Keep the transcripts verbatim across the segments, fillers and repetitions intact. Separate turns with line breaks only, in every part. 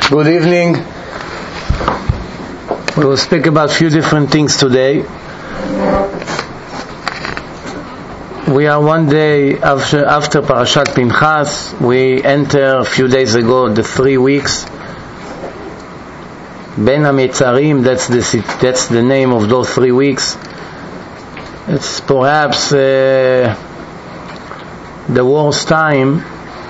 Good evening. We will speak about a few different things today. We are one day after, after Parashat Pinchas. We enter a few days ago the three weeks. Ben HaMetzarim, that's the, that's the name of those three weeks. It's perhaps uh, the worst time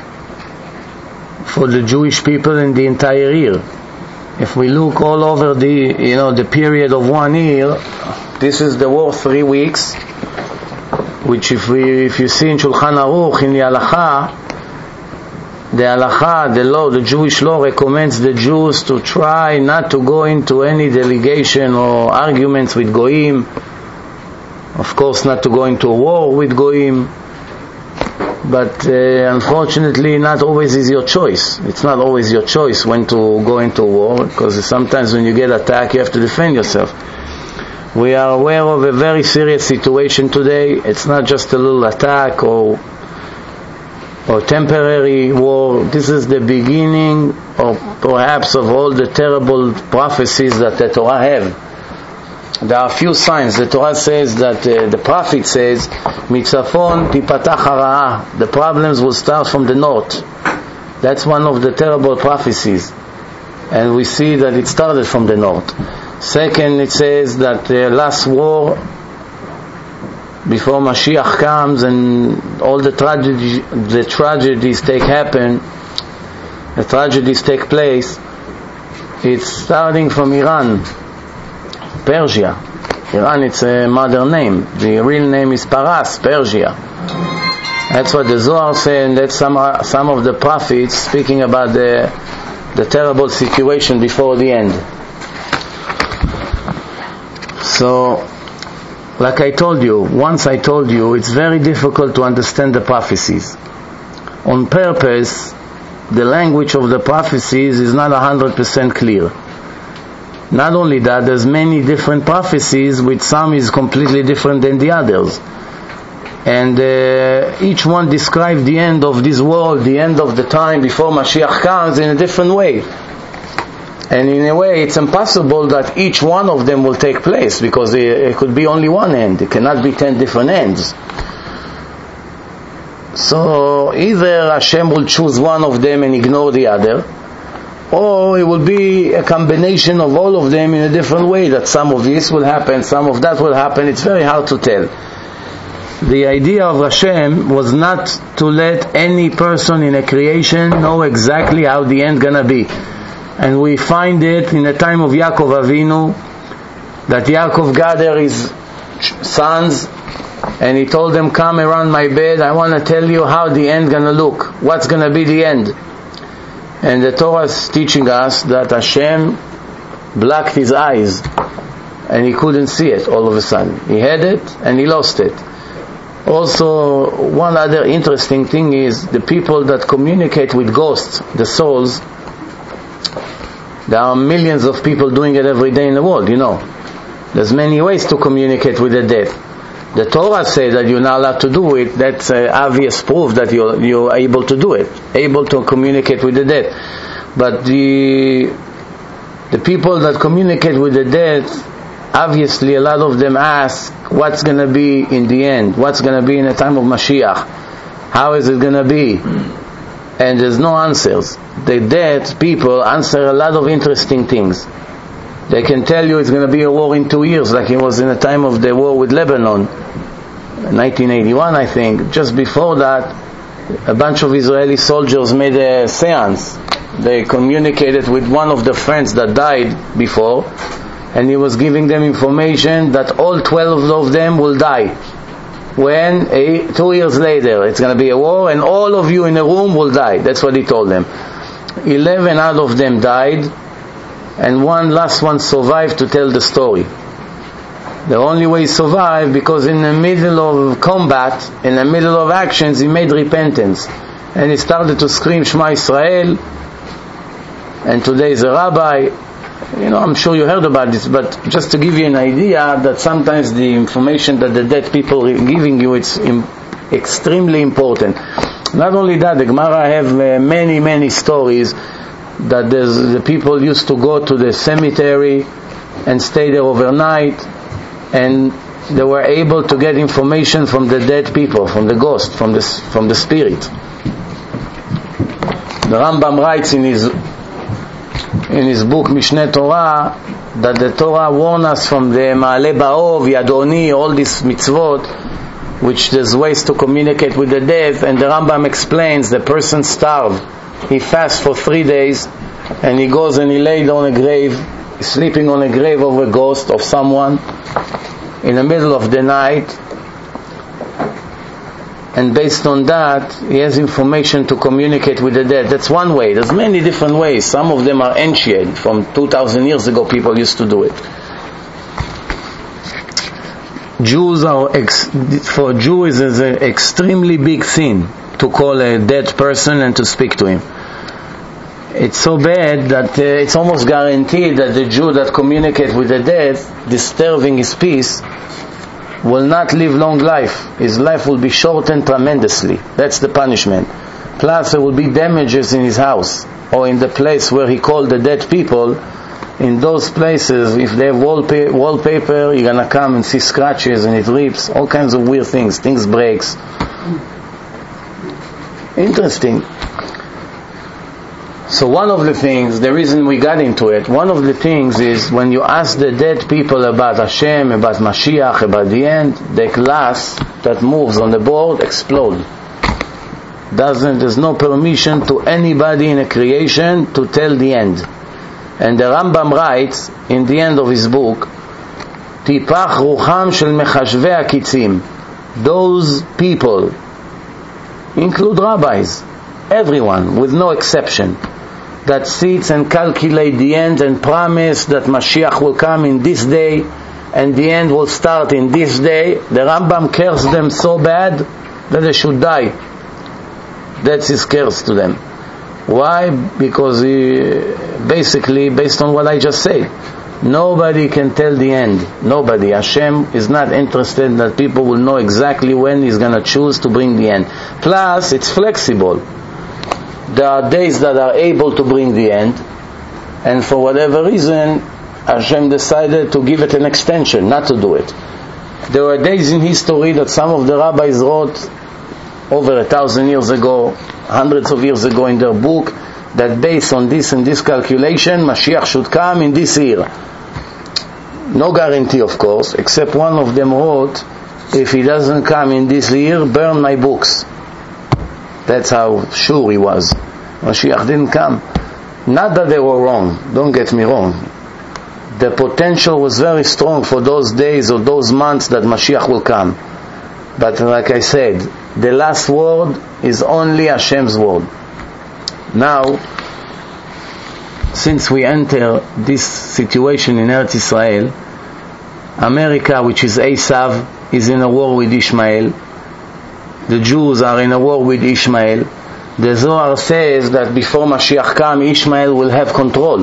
for the Jewish people in the entire year. If we look all over the, you know, the period of one year, this is the worst three weeks, which if we, if you see in Shulchan Aruch, in the Halakha, the Halakha, the law, the Jewish law recommends the Jews to try not to go into any delegation or arguments with Goyim. Of course, not to go into a war with Goyim. But uh, unfortunately, not always is your choice. It's not always your choice when to go into a war, because sometimes when you get attacked, you have to defend yourself. We are aware of a very serious situation today. It's not just a little attack or or temporary war. This is the beginning of perhaps of all the terrible prophecies that the Torah have. There are a few signs. The Torah says that uh, the prophet says, "Mitzafon tipatach hara'ah." The problems will start from the north. That's one of the terrible prophecies, and we see that it started from the north. Second, it says that the last war, before Mashiach comes and all the tragedy, the tragedies take happen, the tragedies take place. It's starting from Iran. Persia. Iran, it's a modern name. The real name is Paras, Persia. That's what the Zohar says, and that's some some of the prophets speaking about the the terrible situation before the end. So, like I told you, once I told you, it's very difficult to understand the prophecies. On purpose, the language of the prophecies is not one hundred percent clear. Not only that, there's many different prophecies, which some is completely different than the others. And uh, each one describes the end of this world, the end of the time before Mashiach comes in a different way. And in a way, it's impossible that each one of them will take place, because it, it could be only one end. It cannot be ten different ends. So either Hashem will choose one of them and ignore the other, or it will be a combination of all of them in a different way, that some of this will happen, some of that will happen. It's very hard to tell. The idea of Hashem was not to let any person in a creation know exactly how the end gonna be. And we find it in the time of Yaakov Avinu, that Yaakov gathered his sons and he told them, "Come around my bed, I want to tell you how the end gonna look, what's gonna be the end." And the Torah is teaching us that Hashem blocked his eyes and he couldn't see it all of a sudden. He had it and he lost it. Also, one other interesting thing is the people that communicate with ghosts, the souls. There are millions of people doing it every day in the world, you know. There's many ways to communicate with the dead. The Torah says that you're not allowed to do it. That's uh, obvious proof that you're, you're able to do it, able to communicate with the dead. But the the people that communicate with the dead, obviously a lot of them ask, what's going to be in the end? What's going to be in the time of Mashiach? How is it going to be? And there's no answers. The dead people answer a lot of interesting things. They can tell you it's going to be a war in two years, like it was in the time of the war with Lebanon, nineteen eighty-one, I think. Just before that, a bunch of Israeli soldiers made a seance. They communicated with one of the friends that died before, and he was giving them information that all twelve of them will die. When, a, two years later, it's going to be a war, and all of you in the room will die. That's what he told them. Eleven out of them died, and one last one survived to tell the story. The only way he survived because in the middle of combat, in the middle of actions, he made repentance. And he started to scream Shema Yisrael, and today is a rabbi. You know, I'm sure you heard about this, but just to give you an idea that sometimes the information that the dead people are giving you, it's im- extremely important. Not only that, the Gemara have uh, many, many stories that the people used to go to the cemetery and stay there overnight, and they were able to get information from the dead people, from the ghost, from the, from the spirit. The Rambam writes in his in his book Mishneh Torah that the Torah warns us from the Ma'ale Ba'ov, Yadoni, all these mitzvot, which there's ways to communicate with the dead, and the Rambam explains the person starved, he fasts for three days, and he goes and he laid on a grave, sleeping on a grave of a ghost of someone in the middle of the night, and based on that he has information to communicate with the dead. That's one way. There's many different ways. Some of them are ancient, from two thousand years ago people used to do it. Jews are ex- for Jews is an extremely big sin to call a dead person and to speak to him. It's so bad that uh, it's almost guaranteed that the Jew that communicates with the dead, disturbing his peace, will not live long life. His life will be shortened tremendously. That's the punishment. Plus there will be damages in his house or in the place where he called the dead people. In those places, if they have wallpa- wallpaper, you're gonna come and see scratches and it rips, all kinds of weird things. Things breaks. Interesting. So one of the things, the reason we got into it, one of the things is when you ask the dead people about Hashem, about Mashiach, about the end, the glass that moves on the board explodes. Doesn't, there's no permission to anybody in a creation to tell the end. And the Rambam writes in the end of his book, Tipach rucham shel mechashvei akitzim. Those people include rabbis, everyone with no exception, that sits and calculate the end and promise that Mashiach will come in this day and the end will start in this day. The Rambam cursed them so bad that they should die. That's his curse to them. Why? Because he, basically, based on what I just said, nobody can tell the end. Nobody. Hashem is not interested that people will know exactly when He's going to choose to bring the end. Plus, it's flexible. There are days that are able to bring the end, and for whatever reason, Hashem decided to give it an extension, not to do it. There were days in history that some of the rabbis wrote over a thousand years ago, hundreds of years ago in their book, that based on this and this calculation, Mashiach should come in this year. No guarantee, of course, except one of them wrote, if he doesn't come in this year, burn my books. That's how sure he was. Mashiach didn't come. Not that they were wrong, don't get me wrong. The potential was very strong for those days or those months that Mashiach will come. But like I said, the last word is only Hashem's word. Now, since we enter this situation in Eretz Israel, America, which is Esav, is in a war with Ishmael. The Jews are in a war with Ishmael. The Zohar says that before Mashiach comes, Ishmael will have control.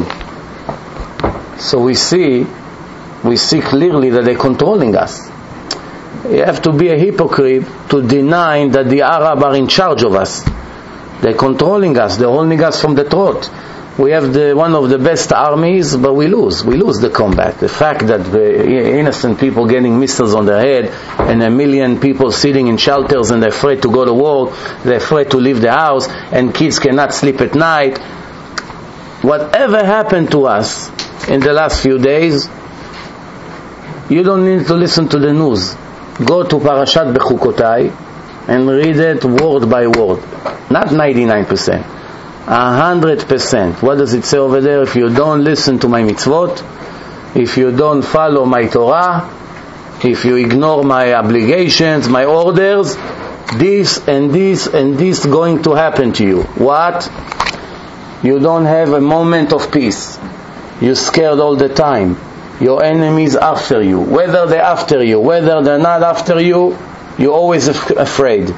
So we see, we see clearly that they're controlling us. You have to be a hypocrite to deny that the Arab are in charge of us. They're controlling us. They're holding us from the throat. We have the, one of the best armies, but we lose. We lose the combat. The fact that the innocent people getting missiles on their head and a million people sitting in shelters and they're afraid to go to war, they're afraid to leave the house, and kids cannot sleep at night. Whatever happened to us in the last few days, you don't need to listen to the news. Go to Parashat Bechukotai and read it word by word. Not ninety-nine percent. A hundred percent. What does it say over there? If you don't listen to my mitzvot, if you don't follow my Torah, if you ignore my obligations, my orders, this and this and this going to happen to you. What? You don't have a moment of peace. You're scared all the time. Your enemies after you. Whether they're after you, whether they're not after you, you're always af- afraid.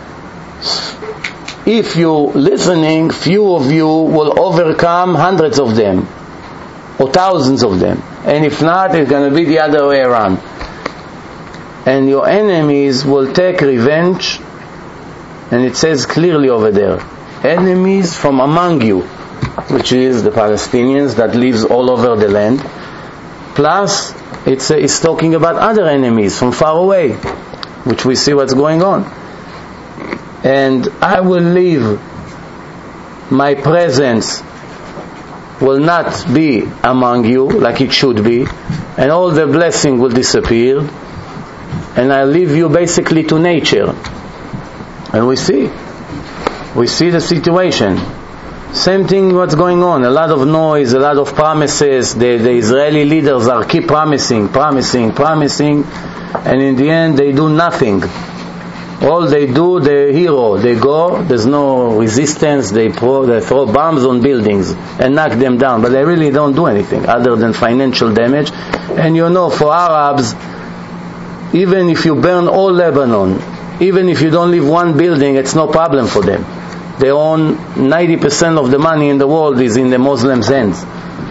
If you're listening, few of you will overcome hundreds of them, or thousands of them. And if not, it's going to be the other way around. And your enemies will take revenge, and it says clearly over there, enemies from among you which is the Palestinians that lives all over the land. Plus, it's, uh, it's talking about other enemies from far away, which we see what's going on. And I will leave, my presence will not be among you like it should be, and all the blessing will disappear, and I leave you basically to nature. And we see, we see the situation. Same thing what's going on, a lot of noise, a lot of promises, the, the Israeli leaders are keep promising, promising, promising, and in the end they do nothing. All they do, the hero, they go, there's no resistance, they, pro, they throw bombs on buildings and knock them down, but they really don't do anything other than financial damage. And you know, for Arabs, even if you burn all Lebanon, even if you don't leave one building, it's no problem for them. They own ninety percent of the money in the world is in the Muslims' hands.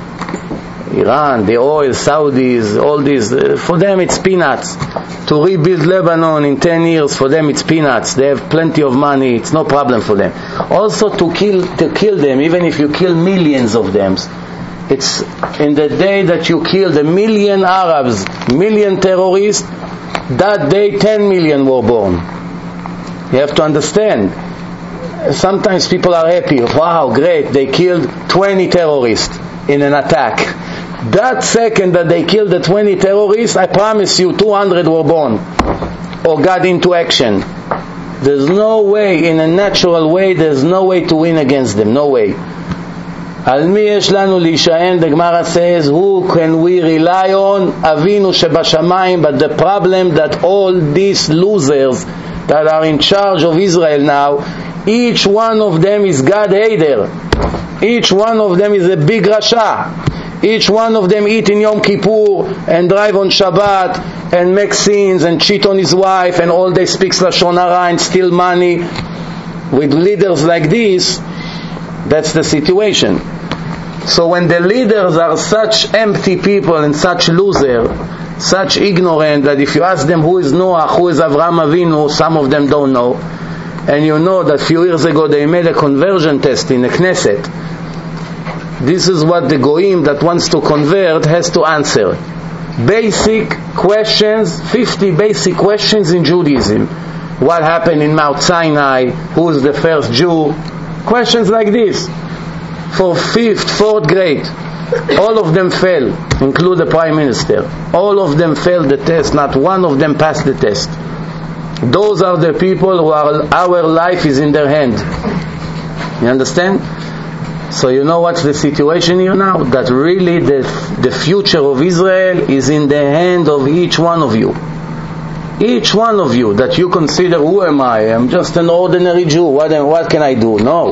Iran, the oil, Saudis, all these, uh, for them it's peanuts. To rebuild Lebanon in ten years, for them it's peanuts. They have plenty of money, it's no problem for them. Also to kill, to kill them, even if you kill millions of them, it's in the day that you killed a million Arabs, million terrorists, that day ten million were born. You have to understand. Sometimes people are happy, wow, great, they killed twenty terrorists in an attack. That second that they killed the twenty terrorists, I promise you two hundred were born or got into action. There's no way, in a natural way, there's no way to win against them, no way. Al mi yesh lanu lishaen, the Gemara says, who can we rely on? Avinu shebashamayim. But the problem that all these losers that are in charge of Israel now, each one of them is God hater. Each one of them is a big rasha. Each one of them eat in Yom Kippur and drive on Shabbat and make sins and cheat on his wife and all day speaks Lashon Hara and steal money. With leaders like this, that's the situation. So when the leaders are such empty people and such loser, such ignorant, that if you ask them who is Noah, who is Avraham Avinu, some of them don't know. And you know that a few years ago they made a conversion test in the Knesset. This is what the Goyim that wants to convert has to answer. Basic questions, fifty basic questions in Judaism. What happened in Mount Sinai? Who is the first Jew? Questions like this. For fifth, fourth grade. All of them fail, include the Prime Minister. All of them failed the test, not one of them passed the test. Those are the people who are, our life is in their hand. You understand? So you know what's the situation here now? That really the the future of Israel is in the hand of each one of you. Each one of you that you consider, who am I? I'm just an ordinary Jew. What, what can I do? No.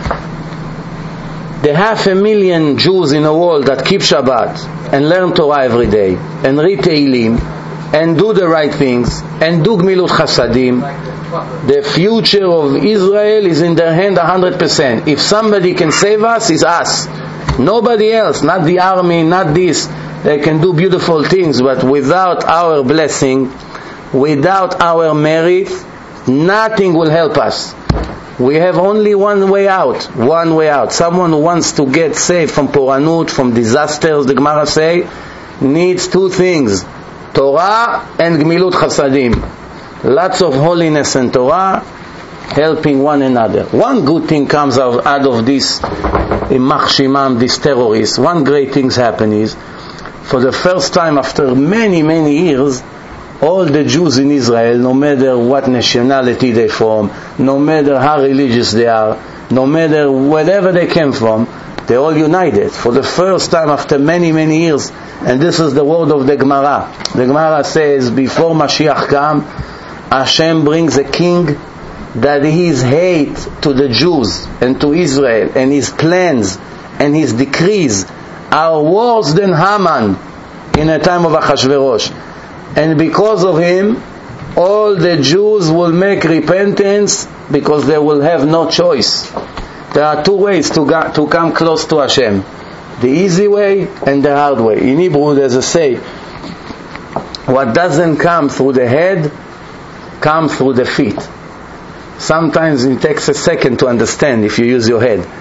The half a million Jews in the world that keep Shabbat and learn Torah every day and read Tehillim and do the right things and do Gmilut Chasadim, the future of Israel is in their hand one hundred percent. If somebody can save us, it's us. Nobody else, not the army, not this. They can do beautiful things, but without our blessing, without our merit, nothing will help us. We have only one way out. One way out. Someone who wants to get saved from Poranut, from disasters, the Gemara say, needs two things. Torah and Gmilut Chasadim. Lots of holiness and Torah, helping one another. One good thing comes out, out of this Imach Shimam, these terrorists. One great thing happen is, for the first time after many, many years, all the Jews in Israel, no matter what nationality they're from, no matter how religious they are, no matter wherever they came from, they all united. For the first time after many, many years. And this is the word of the Gemara. The Gemara says, before Mashiach comes, Hashem brings a king that his hate to the Jews and to Israel and his plans and his decrees are worse than Haman in a time of Achashverosh. And because of him, all the Jews will make repentance because they will have no choice. There are two ways to, go, to come close to Hashem. The easy way and the hard way. In Hebrew there's a say, what doesn't come through the head, comes through the feet. Sometimes it takes a second to understand if you use your head.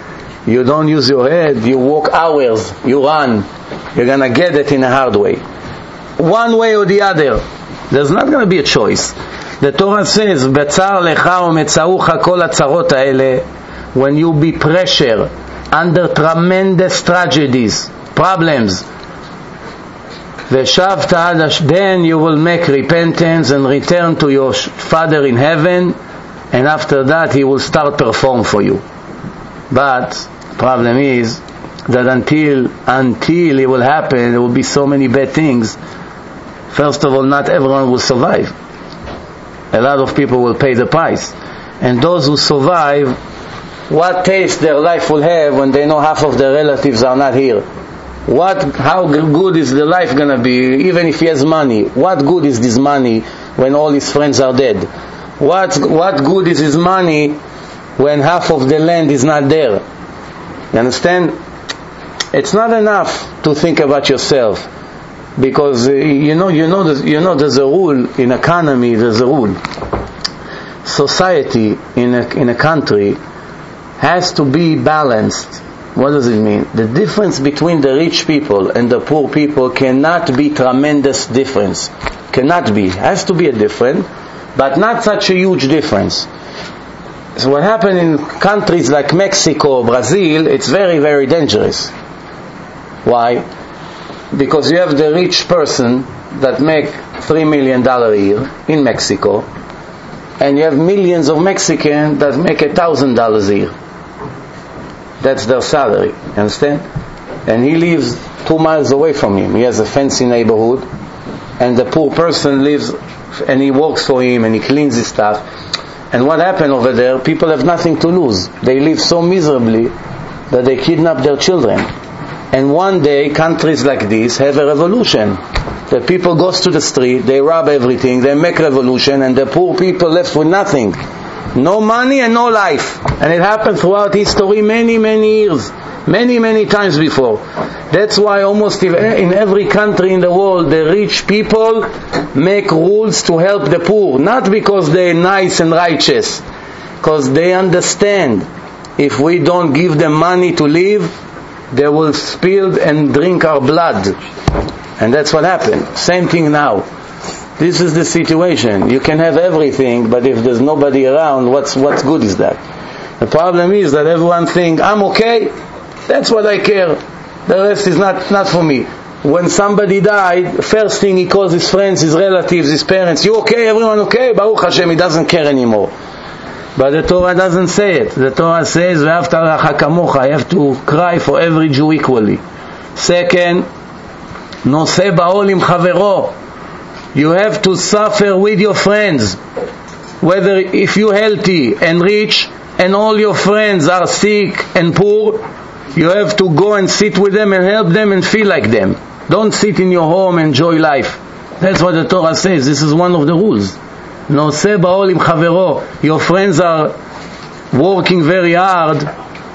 you don't use your head, you walk hours, you run, you're going to get it in a hard way. One way or the other. There's not going to be a choice. The Torah says, "B'tzar lecha u'metzaucha kol hatzarot ha'ele," when you be pressure under tremendous tragedies, problems, v'shavta, then you will make repentance and return to your Father in heaven, and after that He will start perform for you. But problem is that until until it will happen, there will be so many bad things. First of all, not everyone will survive. A lot of people will pay the price. And those who survive, what taste their life will have when they know half of their relatives are not here? What, how good is the life going to be, even if he has money? What good is this money when all his friends are dead? What, what good is his money when half of the land is not there? You understand? It's not enough to think about yourself. Because uh, you know, you know, you know, there's a rule in economy. There's a rule. Society in a in a country has to be balanced. What does it mean? The difference between the rich people and the poor people cannot be tremendous difference. Cannot be. Has to be a difference, but not such a huge difference. So what happened in countries like Mexico, Brazil, it's very, very dangerous. Why? Because you have the rich person that make three million dollars a year in Mexico, and you have millions of Mexicans that make a thousand dollars a year. That's their salary, you understand? And he lives two miles away from him. He has a fancy neighborhood, and the poor person lives, and he works for him, and he cleans his stuff. And what happened over there? People have nothing to lose. They live so miserably that they kidnap their children. And one day, countries like this have a revolution. The people goes to the street, they rob everything, they make revolution, and the poor people left with nothing. No money and no life. And it happened throughout history many, many years. Many, many times before. That's why almost in every country in the world, the rich people make rules to help the poor. Not because they're nice and righteous. Because they understand, if we don't give them money to live, they will spill and drink our blood. And that's what happened. Same thing now. This is the situation. You can have everything, but if there's nobody around, what's what's good is that? The problem is that everyone thinks, I'm okay, that's what I care. The rest is not, not for me. When somebody died, first thing he calls his friends, his relatives, his parents, you okay, everyone okay? Baruch Hashem, he doesn't care anymore. But the Torah doesn't say it. The Torah says, "Ve'ahavta l'reacha kamocha." You have to cry for every Jew equally. Second, "Noseh ba'ol im chavero." You have to suffer with your friends. Whether if you're healthy and rich, and all your friends are sick and poor, you have to go and sit with them and help them and feel like them. Don't sit in your home and enjoy life. That's what the Torah says. This is one of the rules. Noseh ba'ol im chavero. Your friends are working very hard.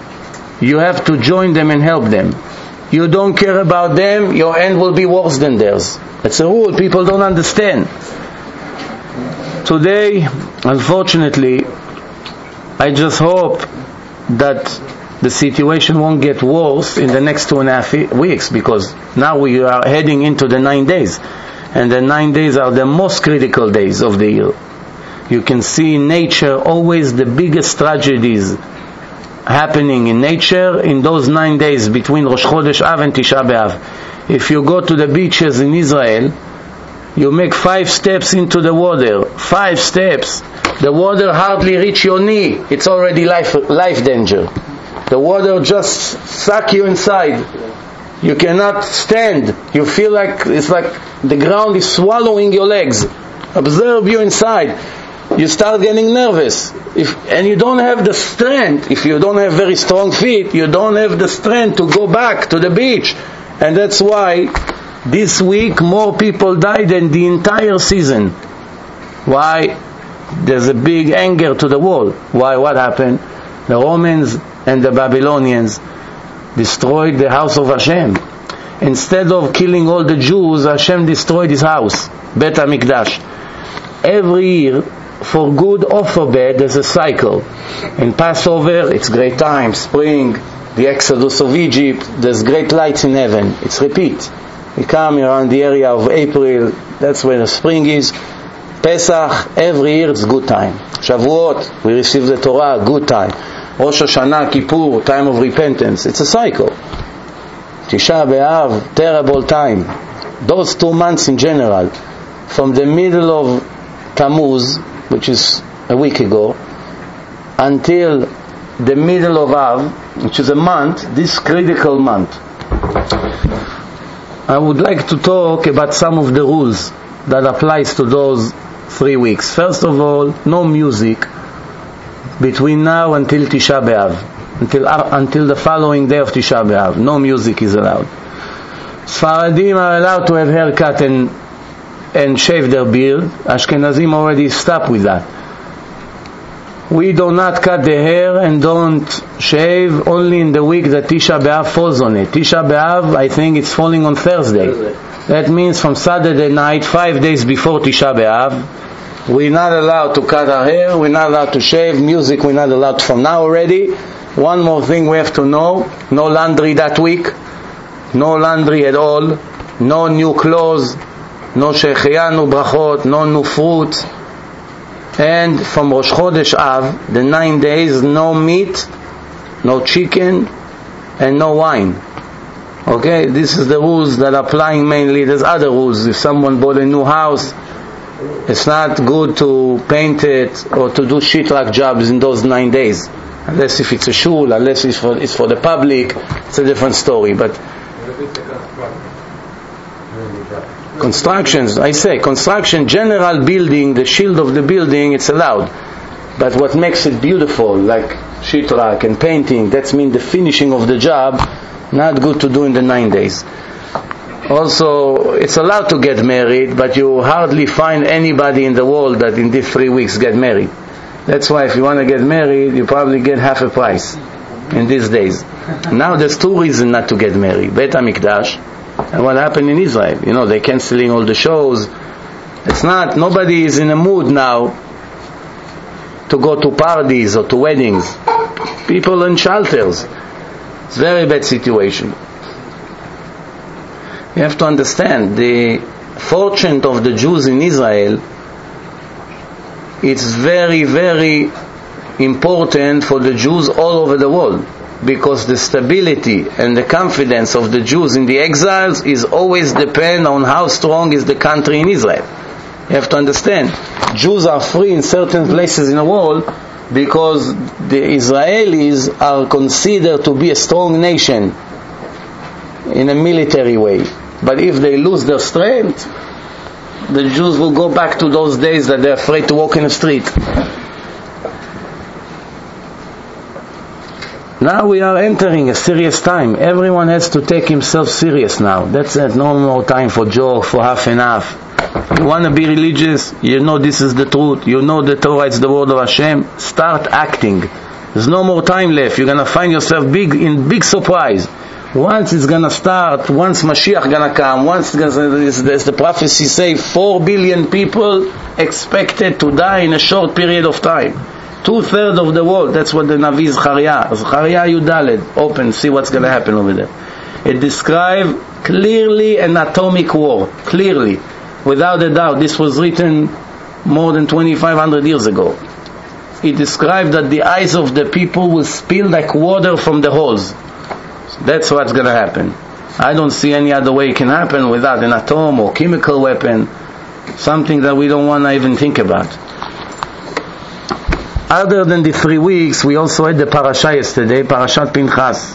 You have to join them and help them. You don't care about them, your end will be worse than theirs. It's a rule people don't understand. Today, unfortunately, I just hope that the situation won't get worse in the next two and a half weeks, because now we are heading into the nine days. And the nine days are the most critical days of the year. You can see in nature always the biggest tragedies happening in nature in those nine days between Rosh Chodesh Av and Tisha B'Av. If you go to the beaches in Israel, you make five steps into the water. Five steps. The water hardly reach your knee. It's already life life danger. The water just suck you inside. You cannot stand. You feel like it's like the ground is swallowing your legs. Observe you inside. You start getting nervous. If and you don't have the strength. If you don't have very strong feet, you don't have the strength to go back to the beach. And that's why this week more people died than the entire season. Why? There's a big anger to the world. Why? What happened? The Romans and the Babylonians destroyed the house of Hashem. Instead of killing all the Jews, Hashem destroyed his house, Bet HaMikdash. Every year, for good or for bad, there's a cycle. In Passover, it's great time, spring, the Exodus of Egypt, there's great lights in heaven. It's repeat. We come around the area of April, that's where the spring is. Pesach, every year it's good time. Shavuot, we receive the Torah, good time. Rosh Hashanah, Kippur, time of repentance. It's a cycle. Tisha B'Av, terrible time. Those two months in general, from the middle of Tammuz, which is a week ago, until the middle of Av, which is a month, this critical month. I would like to talk about some of the rules that applies to those three weeks. First of all, no music between now until Tisha B'Av, until uh, until the following day of Tisha B'Av. No music is allowed. Sfaradim are allowed to have haircut and and shave their beard. Ashkenazim already stopped with that. We do not cut the hair and don't shave only in the week that Tisha B'Av falls on it. Tisha B'Av, I think it's falling on Thursday. Thursday. That means from Saturday night, five days before Tisha B'Av, we're not allowed to cut our hair, we're not allowed to shave, music we're not allowed from now already. One more thing we have to know, no laundry that week, no laundry at all, no new clothes, no shecheyanu brachot, no new fruit. And from Rosh Chodesh Av, the nine days, no meat, no chicken, and no wine. Okay, this is the rules that are applying mainly. There's other rules. If someone bought a new house, it's not good to paint it or to do shitrak jobs in those nine days. Unless if it's a shul, unless it's for, it's for the public, it's a different story. But constructions, I say, construction, general building, the shield of the building, it's allowed. But what makes it beautiful, like shitrak and painting, that's mean the finishing of the job, not good to do in the nine days. Also, it's allowed to get married, but you hardly find anybody in the world that in these three weeks get married. That's why if you want to get married, you probably get half a price in these days. Now there's two reasons not to get married. Beit HaMikdash, and what happened in Israel. You know, they're canceling all the shows. It's not, nobody is in a mood now to go to parties or to weddings. People in shelters. It's a very bad situation. You have to understand, the fortune of the Jews in Israel, it's very, very important for the Jews all over the world. Because the stability and the confidence of the Jews in the exiles is always depend on how strong is the country in Israel. You have to understand, Jews are free in certain places in the world because the Israelis are considered to be a strong nation in a military way. But if they lose their strength, the Jews will go back to those days that they're afraid to walk in the street. Now we are entering a serious time. Everyone has to take himself serious now. That's it. No more time for joke, for half and half. You want to be religious? You know this is the truth. You know the Torah is the word of Hashem. Start acting. There's no more time left. You're going to find yourself big in big surprise. Once it's going to start, once Mashiach going to come, once it's gonna, as the prophecy say, four billion people expected to die in a short period of time. Two-thirds of the world, that's what the Navi Zechariah, Zechariah Yudaled, open, see what's going to happen over there. It describes clearly an atomic war, clearly, without a doubt. This was written more than twenty-five hundred years ago. It described that the eyes of the people will spill like water from the holes. So that's what's going to happen. I don't see any other way it can happen without an atom or chemical weapon, something that we don't want to even think about. Other than the three weeks, we also had the parasha yesterday, Parashat Pinchas.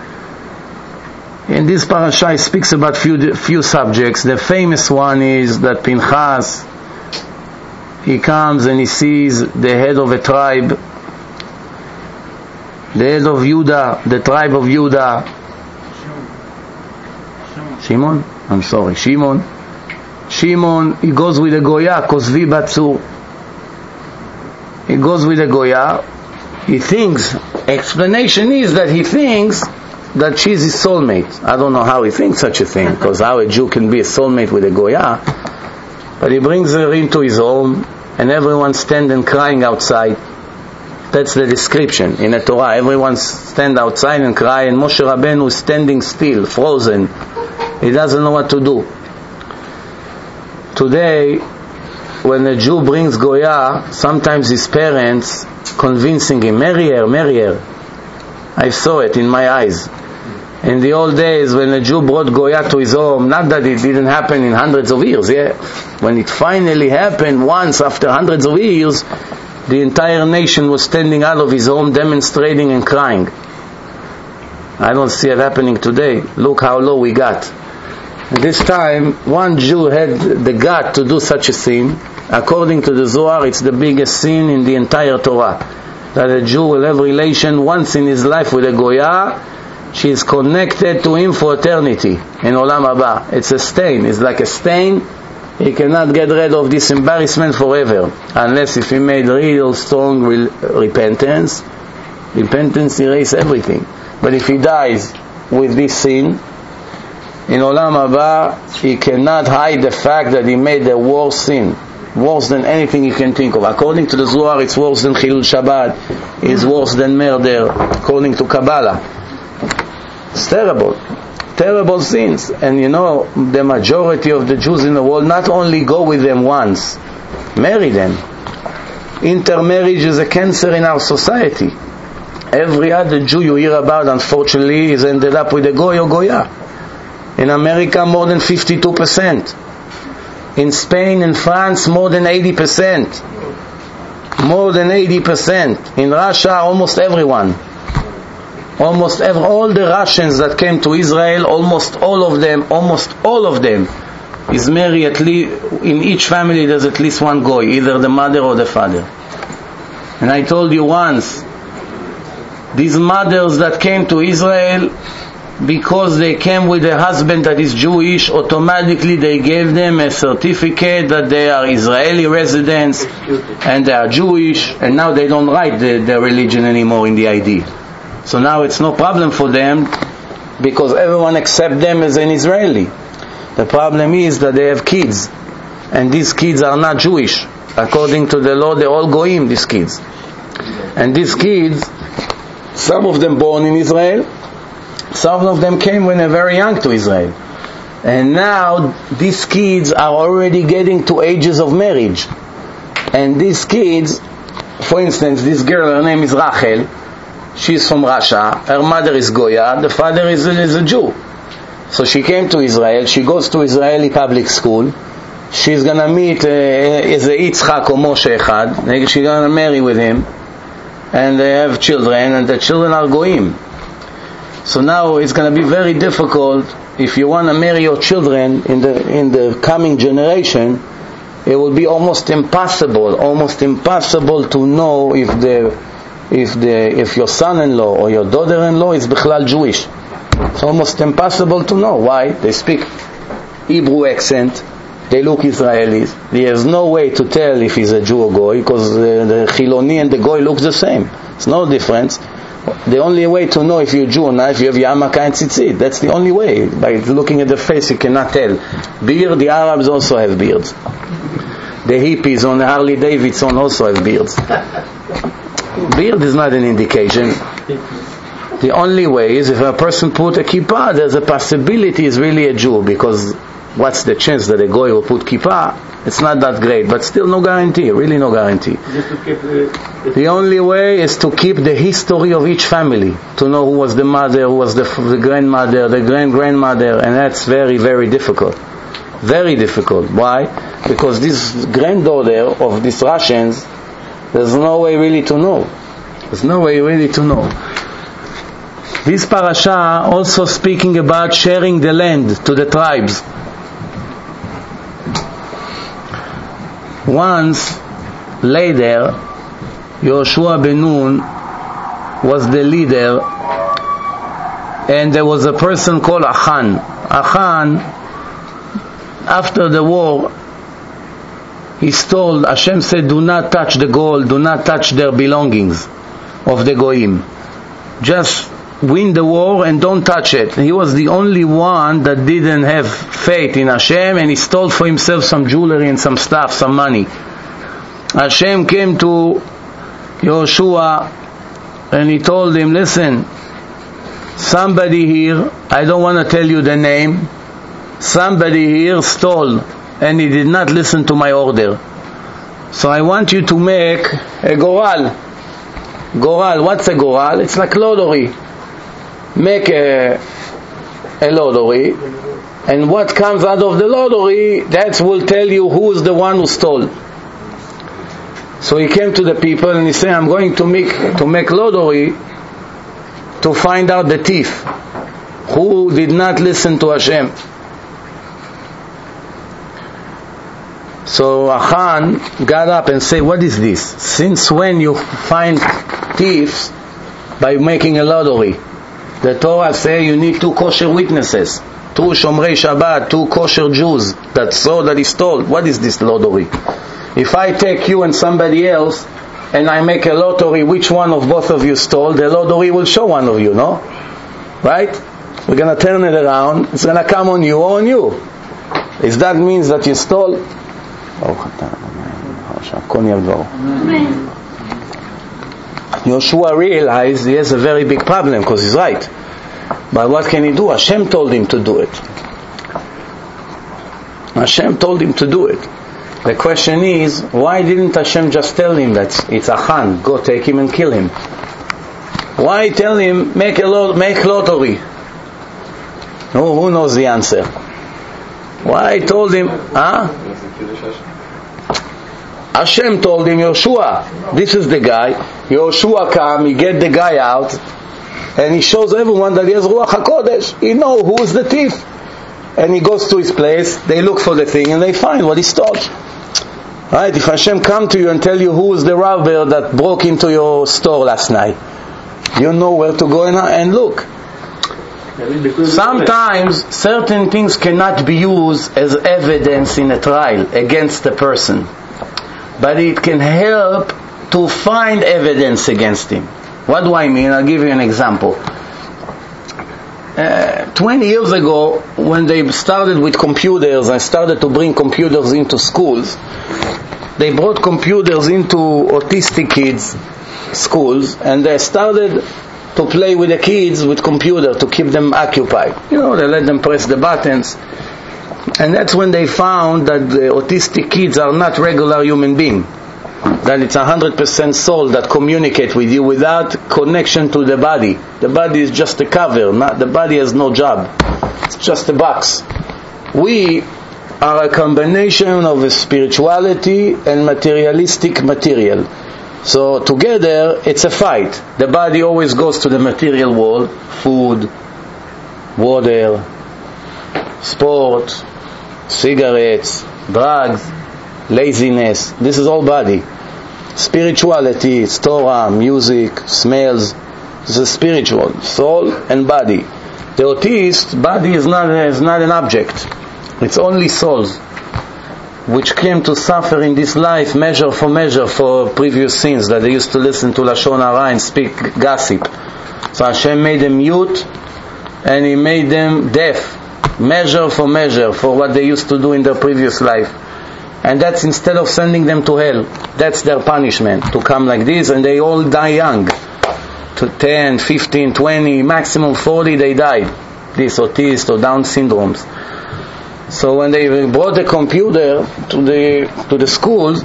In this parasha, it speaks about few few subjects. The famous one is that Pinchas, he comes and he sees the head of a tribe, the head of Judah, the tribe of Judah. Shimon? I'm sorry, Shimon. Shimon, he goes with a Goya, Kozvi Batsur. He goes with a Goya. He thinks, explanation is that he thinks that she's his soulmate. I don't know how he thinks such a thing, because how a Jew can be a soulmate with a Goya. But he brings her into his home, and everyone standing crying outside. That's the description in the Torah. Everyone stand outside and cry, and Moshe Rabbeinu is standing still, frozen. He doesn't know what to do. Today, when a Jew brings Goya, sometimes his parents convincing him, marry her, marry her. I saw it in my eyes. In the old days, when a Jew brought Goya to his home, not that it didn't happen in hundreds of years, yeah. When it finally happened once after hundreds of years, the entire nation was standing out of his home, demonstrating and crying. I don't see it happening today. Look how low we got. And this time, one Jew had the gut to do such a sin. According to the Zohar, it's the biggest sin in the entire Torah. That a Jew will have relation once in his life with a Goya. She is connected to him for eternity in Olam Haba. It's a stain. It's like a stain. He cannot get rid of this embarrassment forever, unless if he made real strong re- repentance. Repentance erases everything. But if he dies with this sin, in Olam Haba, he cannot hide the fact that he made the worst sin, worse than anything you can think of. According to the Zohar, it's worse than Chilul Shabbat, it's worse than murder, according to Kabbalah. It's terrible. Terrible sins. And you know, the majority of the Jews in the world not only go with them once, marry them. Intermarriage is a cancer in our society. Every other Jew you hear about, unfortunately, is ended up with a Goy or Goya. In America, more than fifty-two percent. In Spain and France, more than eighty percent. More than eighty percent. In Russia, almost everyone. Almost every, all the Russians that came to Israel, almost all of them, almost all of them, is married at least, in each family there's at least one Goy, either the mother or the father. And I told you once, these mothers that came to Israel, because they came with a husband that is Jewish, automatically they gave them a certificate that they are Israeli residents and they are Jewish, and now they don't write the, their religion anymore in the I D. So now it's no problem for them because everyone accepts them as an Israeli. The problem is that they have kids, and these kids are not Jewish. According to the law, they're all goyim, these kids. And these kids, some of them born in Israel, some of them came when they were very young to Israel. And now these kids are already getting to ages of marriage. And these kids, for instance, this girl, her name is Rachel, she's from Russia, her mother is Goya, the father is, is a Jew. So she came to Israel, she goes to Israeli public school, she's gonna meet uh, is a Yitzchak or Moshe Echad, she's gonna marry with him, and they have children, and the children are Goyim. So now it's gonna be very difficult if you wanna marry your children in the in the coming generation. It will be almost impossible, almost impossible to know if the if the if your son-in-law or your daughter-in-law is Bichlal Jewish. It's almost impossible to know. Why? They speak Hebrew accent, they look Israelis. There's no way to tell if he's a Jew or Goy, because the, the Chiloni and the Goy look the same. It's no difference. The only way to know if you're Jew or not, if you have yarmulke and tzitzit. That's the only way. By looking at the face, you cannot tell. Beard, the Arabs also have beards. The hippies on the Harley Davidson also have beards. Beard is not an indication. The only way is if a person put a kippah, there's a possibility he's really a Jew, because what's the chance that a Goy will put kippah? It's not that great, but still no guarantee, really no guarantee. The only way is to keep the history of each family, to know who was the mother, who was the, the grandmother, the grand-grandmother, and that's very, very difficult. Very difficult. Why? Because this granddaughter of these Russians, there's no way really to know. There's no way really to know. This parasha also speaking about sharing the land to the tribes. Once, later, Yoshua ben Nun was the leader, and there was a person called Achan. Achan, after the war, he's told, Hashem said, do not touch the gold, do not touch their belongings of the Goyim. Just win the war and don't touch it. He was the only one that didn't have faith in Hashem, and he stole for himself some jewelry and some stuff, some money. Hashem came to Yoshua, and he told him, listen, somebody here, I don't want to tell you the name, somebody here stole and he did not listen to my order. So I want you to make a goral. Goral, what's a goral? It's like lottery. Make a, a lottery, and what comes out of the lottery, that will tell you who is the one who stole. So he came to the people and he said, I'm going to make to make lottery to find out the thief who did not listen to Hashem. So Achan got up and said, what is this? Since when you find thieves by making a lottery? The Torah says you need two kosher witnesses, two Shomrei Shabbat, two kosher Jews that saw that he stole. What is this lottery? If I take you and somebody else and I make a lottery which one of both of you stole, the lottery will show one of you, no? Right? We're going to turn it around. It's going to come on you or on you. If that means that you stole, Yoshua realized he has a very big problem because he's right. But what can he do? Hashem told him to do it. Hashem told him to do it. The question is, why didn't Hashem just tell him that it's Achan, go take him and kill him? Why tell him, make a lot, make lottery? No, who knows the answer? Why told him, huh? Hashem told him, Yoshua, this is the guy. Yoshua come, he get the guy out, and he shows everyone that he has Ruach HaKodesh. He know who is the thief. And he goes to his place, they look for the thing, and they find what he stole. Right? If Hashem come to you and tell you who is the robber that broke into your store last night, you know where to go and, and look. Sometimes certain things cannot be used as evidence in a trial against the person, but it can help to find evidence against him. What do I mean? I'll give you an example. Uh, twenty years ago, when they started with computers and started to bring computers into schools, they brought computers into autistic kids' schools, and they started to play with the kids with computer to keep them occupied. You know, they let them press the buttons. And that's when they found that the autistic kids are not regular human beings. That it's one hundred percent soul that communicate with you without connection to the body. The body is just a cover. Not, the body has no job. It's just a box. We are a combination of a spirituality and materialistic material. So together it's a fight. The body always goes to the material world. Food, water, sport, cigarettes, drugs, laziness. This is all body. Spirituality, it's Torah, music, smells. This is spiritual, soul and body. The autist, body is not, is not an object. It's only souls, which came to suffer in this life measure for measure for previous sins, that they used to listen to Lashon Hara and speak gossip. So Hashem made them mute and He made them deaf, measure for measure for what they used to do in their previous life. And that's instead of sending them to hell. That's their punishment, to come like this, and they all die young. To ten, fifteen, twenty, maximum forty, they died. This autist or Down syndromes. So when they brought the computer to the to the schools,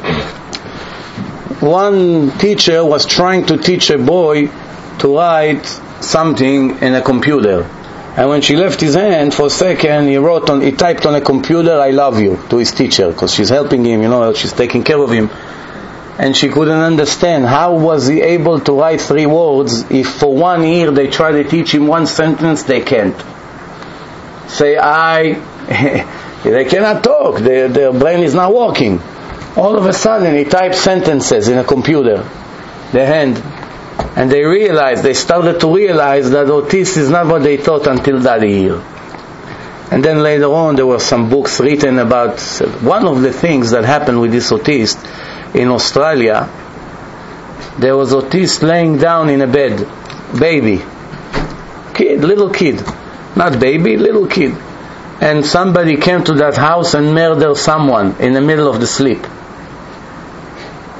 one teacher was trying to teach a boy to write something in a computer. And when she left his hand for a second, he wrote on, he typed on a computer, "I love you," to his teacher, because she's helping him, you know, she's taking care of him. And she couldn't understand how was he able to write three words if for one year they try to teach him one sentence, they can't. Say I, they cannot talk, their, their brain is not working. All of a sudden he types sentences in a computer, the hand. And they realized, they started to realize that autism is not what they thought until that year. And then later on there were some books written about one of the things that happened with this autist in Australia. There was autist laying down in a bed, baby, kid, little kid, not baby, little kid. And somebody came to that house and murdered someone in the middle of the sleep.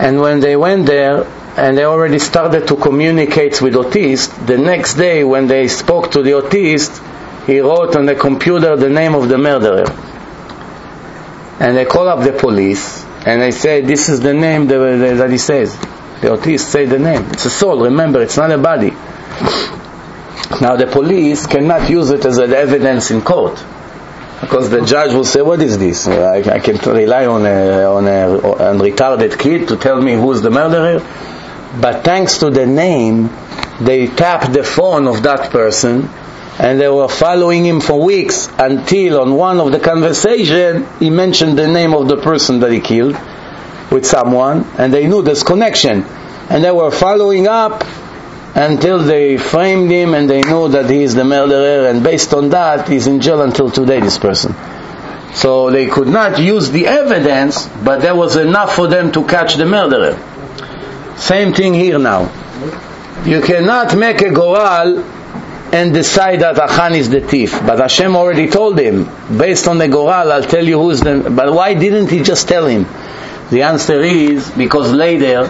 And when they went there, and they already started to communicate with autist, the next day when they spoke to the autist, he wrote on the computer the name of the murderer. And they call up the police, and they say, this is the name that, that he says. The autist say the name. It's a soul, remember, it's not a body. Now the police cannot use it as an evidence in court, because the judge will say, what is this? I, I can rely on a, on a on retarded kid to tell me who's the murderer? But thanks to the name, they tapped the phone of that person, and they were following him for weeks, until on one of the conversation he mentioned the name of the person that he killed with someone, and they knew this connection, and they were following up until they framed him, and they knew that he is the murderer, and based on that he's in jail until today, this person. So they could not use the evidence, but there was enough for them to catch the murderer. Same thing here now. You cannot make a goral and decide that Achan is the thief, but Hashem already told him, based on the goral, I'll tell you who's the... But why didn't he just tell him? The answer is, because later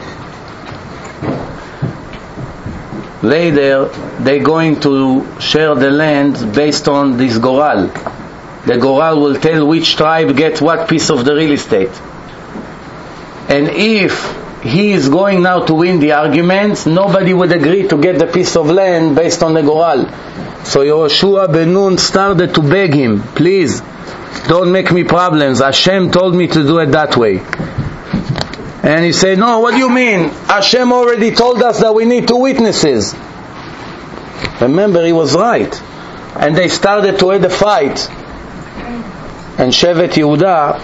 later they're going to share the land based on this goral. The goral will tell which tribe gets what piece of the real estate. And if he is going now to win the arguments, nobody would agree to get the piece of land based on the goral. So Yehoshua ben Nun started to beg him, please, don't make me problems. Hashem told me to do it that way. And he said, no, what do you mean? Hashem already told us that we need two witnesses. Remember, he was right. And they started to have a fight. And Shevet Yehuda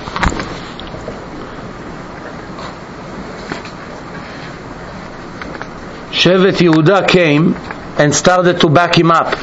Shevet Yehuda came and started to back him up.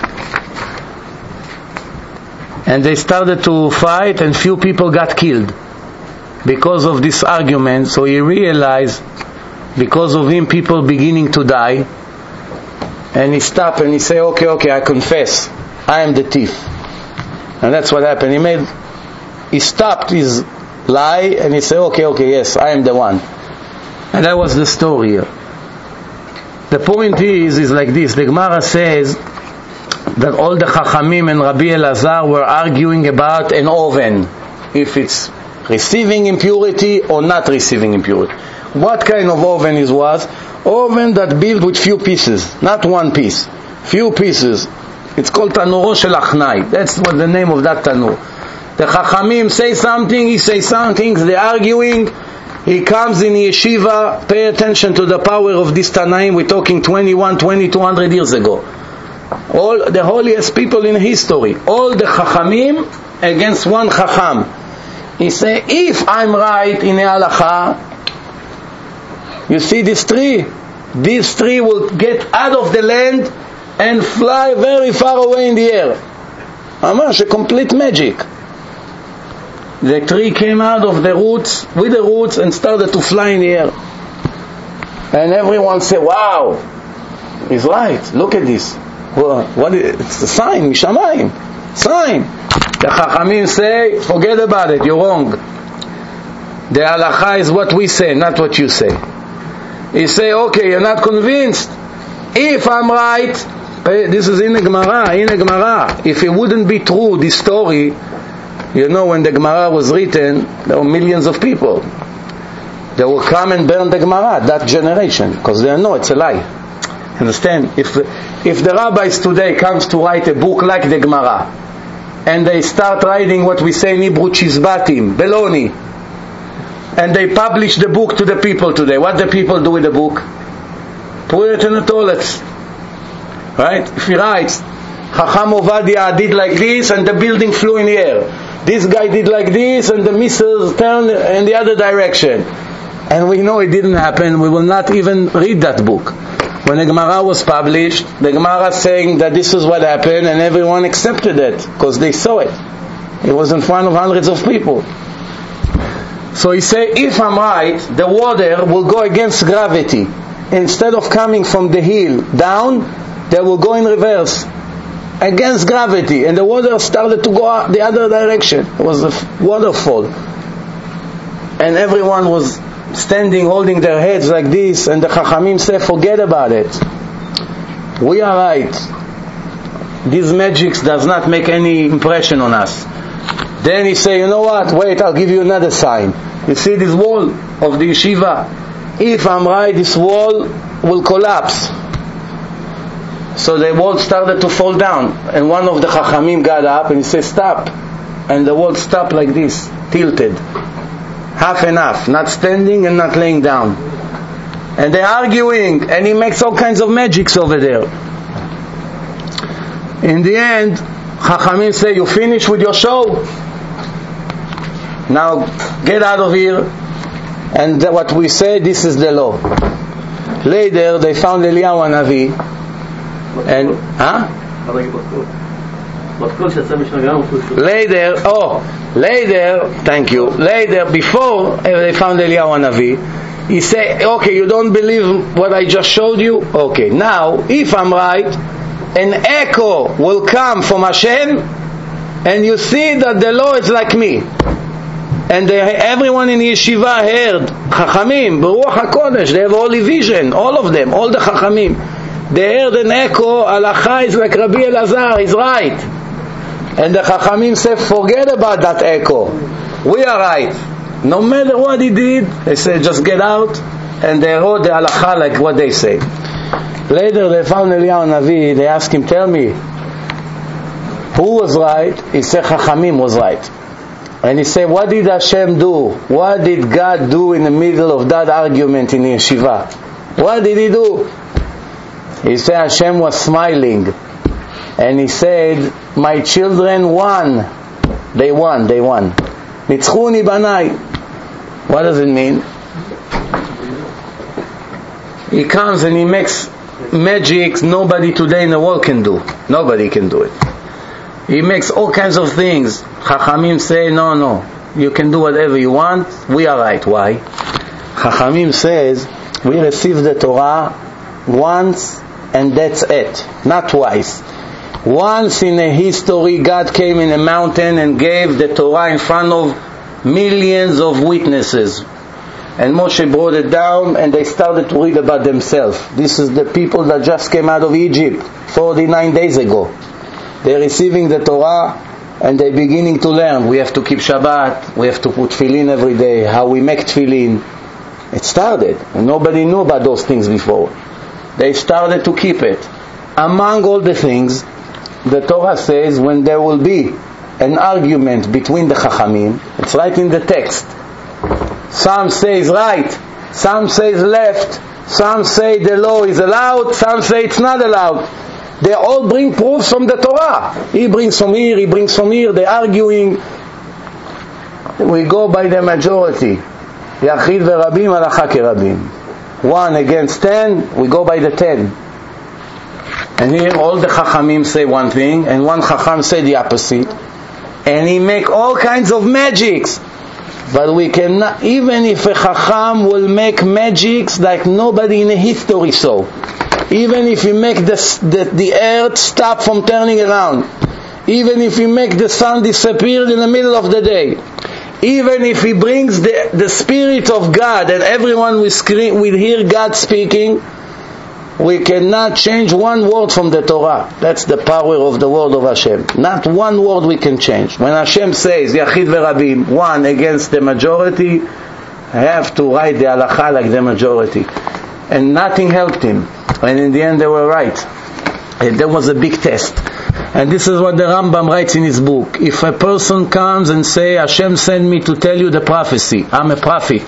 And they started to fight, and few people got killed because of this argument. So he realized, because of him, people beginning to die. And he stopped and he said, okay, okay, I confess, I am the thief. And that's what happened. He made, he stopped his lie and he said, okay, okay, yes, I am the one. And that was the story here. The point is, is like this. The Gemara says that all the Chachamim and Rabbi Elazar were arguing about an oven, if it's receiving impurity or not receiving impurity. What kind of oven it was? Oven that built with few pieces, not one piece, few pieces. It's called Tanuro Shel Achnai. That's what the name of that tanur. The Chachamim say something, he says something, they're arguing. He comes in yeshiva. Pay attention to the power of this Tanaim. We're talking twenty-one, twenty-two hundred years ago. All the holiest people in history. All the Chachamim against one Chacham. He say, if I'm right in the halacha, you see this tree? This tree will get out of the land and fly very far away in the air. Amash, a complete magic. The tree came out of the roots, with the roots, and started to fly in the air. And everyone said, wow, he's right, look at this. Well, what is, it's a sign, Mishamayim, sign. The Chachamim say, forget about it, you're wrong. The halacha is what we say, not what you say. He say, okay, you're not convinced. If I'm right, this is in the Gemara, in the Gemara. If it wouldn't be true, this story, you know, when the Gemara was written, there were millions of people. They will come and burn the Gemara, that generation, because they know it's a lie. Understand? If if the rabbis today comes to write a book like the Gemara, and they start writing what we say in Hebrew, Chizbatim, Beloni, and they publish the book to the people today, what the people do with the book? Put it in the toilets. Right? If he writes, Chacham Ovadia did like this, and the building flew in the air. This guy did like this, and the missiles turned in the other direction. And we know it didn't happen. We will not even read that book. When the Gemara was published, the Gemara saying that this is what happened, and everyone accepted it, because they saw it. It was in front of hundreds of people. So he said, if I'm right, the water will go against gravity. Instead of coming from the hill down, they will go in reverse, against gravity, and the water started to go the other direction. It was a waterfall, and everyone was standing, holding their heads like this, and the Chachamim say, forget about it. We are right. These magics does not make any impression on us. Then he say, you know what? Wait, I'll give you another sign. You see this wall of the yeshiva? If I'm right, this wall will collapse. So the wall started to fall down, and one of the Chachamim got up and he said, stop. And the wall stopped like this, tilted. Half and half, not standing and not laying down. And they're arguing, and he makes all kinds of magics over there. In the end, Chachamim say, you finish with your show? Now get out of here. And what we say, this is the law. Later they found Eliyahu Hanavi, and huh? Later, oh, later, thank you. Later, before they found Eliyahu Hanavi, he said, okay, you don't believe what I just showed you? Okay, now if I'm right, an echo will come from Hashem, and you see that the law is like me. And they, everyone in yeshiva heard, Chachamim, Beruach HaKodesh, they have holy vision, all of them, all the Chachamim. They heard an echo, Halacha is like Rabbi Elazar, he's right. And the Chachamim said, forget about that echo. We are right. No matter what he did, they said, just get out. And they wrote the Halacha like what they say. Later they found Eliyahu Hanavi, they asked him, tell me, who was right? He said, Chachamim was right. And he said, what did Hashem do? What did God do in the middle of that argument in yeshiva? What did he do? He said, Hashem was smiling. And he said, my children won. They won, they won. Nitzchuni banai. What does it mean? He comes and he makes magic nobody today in the world can do. Nobody can do it. He makes all kinds of things. Chachamim say, no, no, you can do whatever you want. We are right. Why? Chachamim says, we receive the Torah once and that's it. Not twice. Once in a history, God came in a mountain and gave the Torah in front of millions of witnesses. And Moshe brought it down and they started to read about themselves. This is the people that just came out of Egypt forty-nine days ago. They're receiving the Torah and they're beginning to learn. We have to keep Shabbat, we have to put tefillin every day, how we make tefillin. It started. And nobody knew about those things before. They started to keep it. Among all the things, the Torah says when there will be an argument between the Chachamim, it's right in the text. Some say it's right, some say it's left, some say the law is allowed, some say it's not allowed. They all bring proofs from the Torah. He brings from here, he brings from here, they're arguing. We go by the majority. Yachid verabim halacha kerabim. One against ten, we go by the ten. And here all the Chachamim say one thing, and one Chacham say the opposite. And he make all kinds of magics. But we cannot, even if a Chacham will make magics like nobody in history saw. Even if he make the, the, the earth stop from turning around. Even if he make the sun disappear in the middle of the day. Even if he brings the, the Spirit of God and everyone will, scream, will hear God speaking, we cannot change one word from the Torah. That's the power of the word of Hashem. Not one word we can change. When Hashem says, Yachid verabim, one against the majority, I have to write the halacha like the majority. And nothing helped him. And in the end they were right. And there was a big test. And this is what the Rambam writes in his book. If a person comes and say, Hashem sent me to tell you the prophecy, I'm a prophet.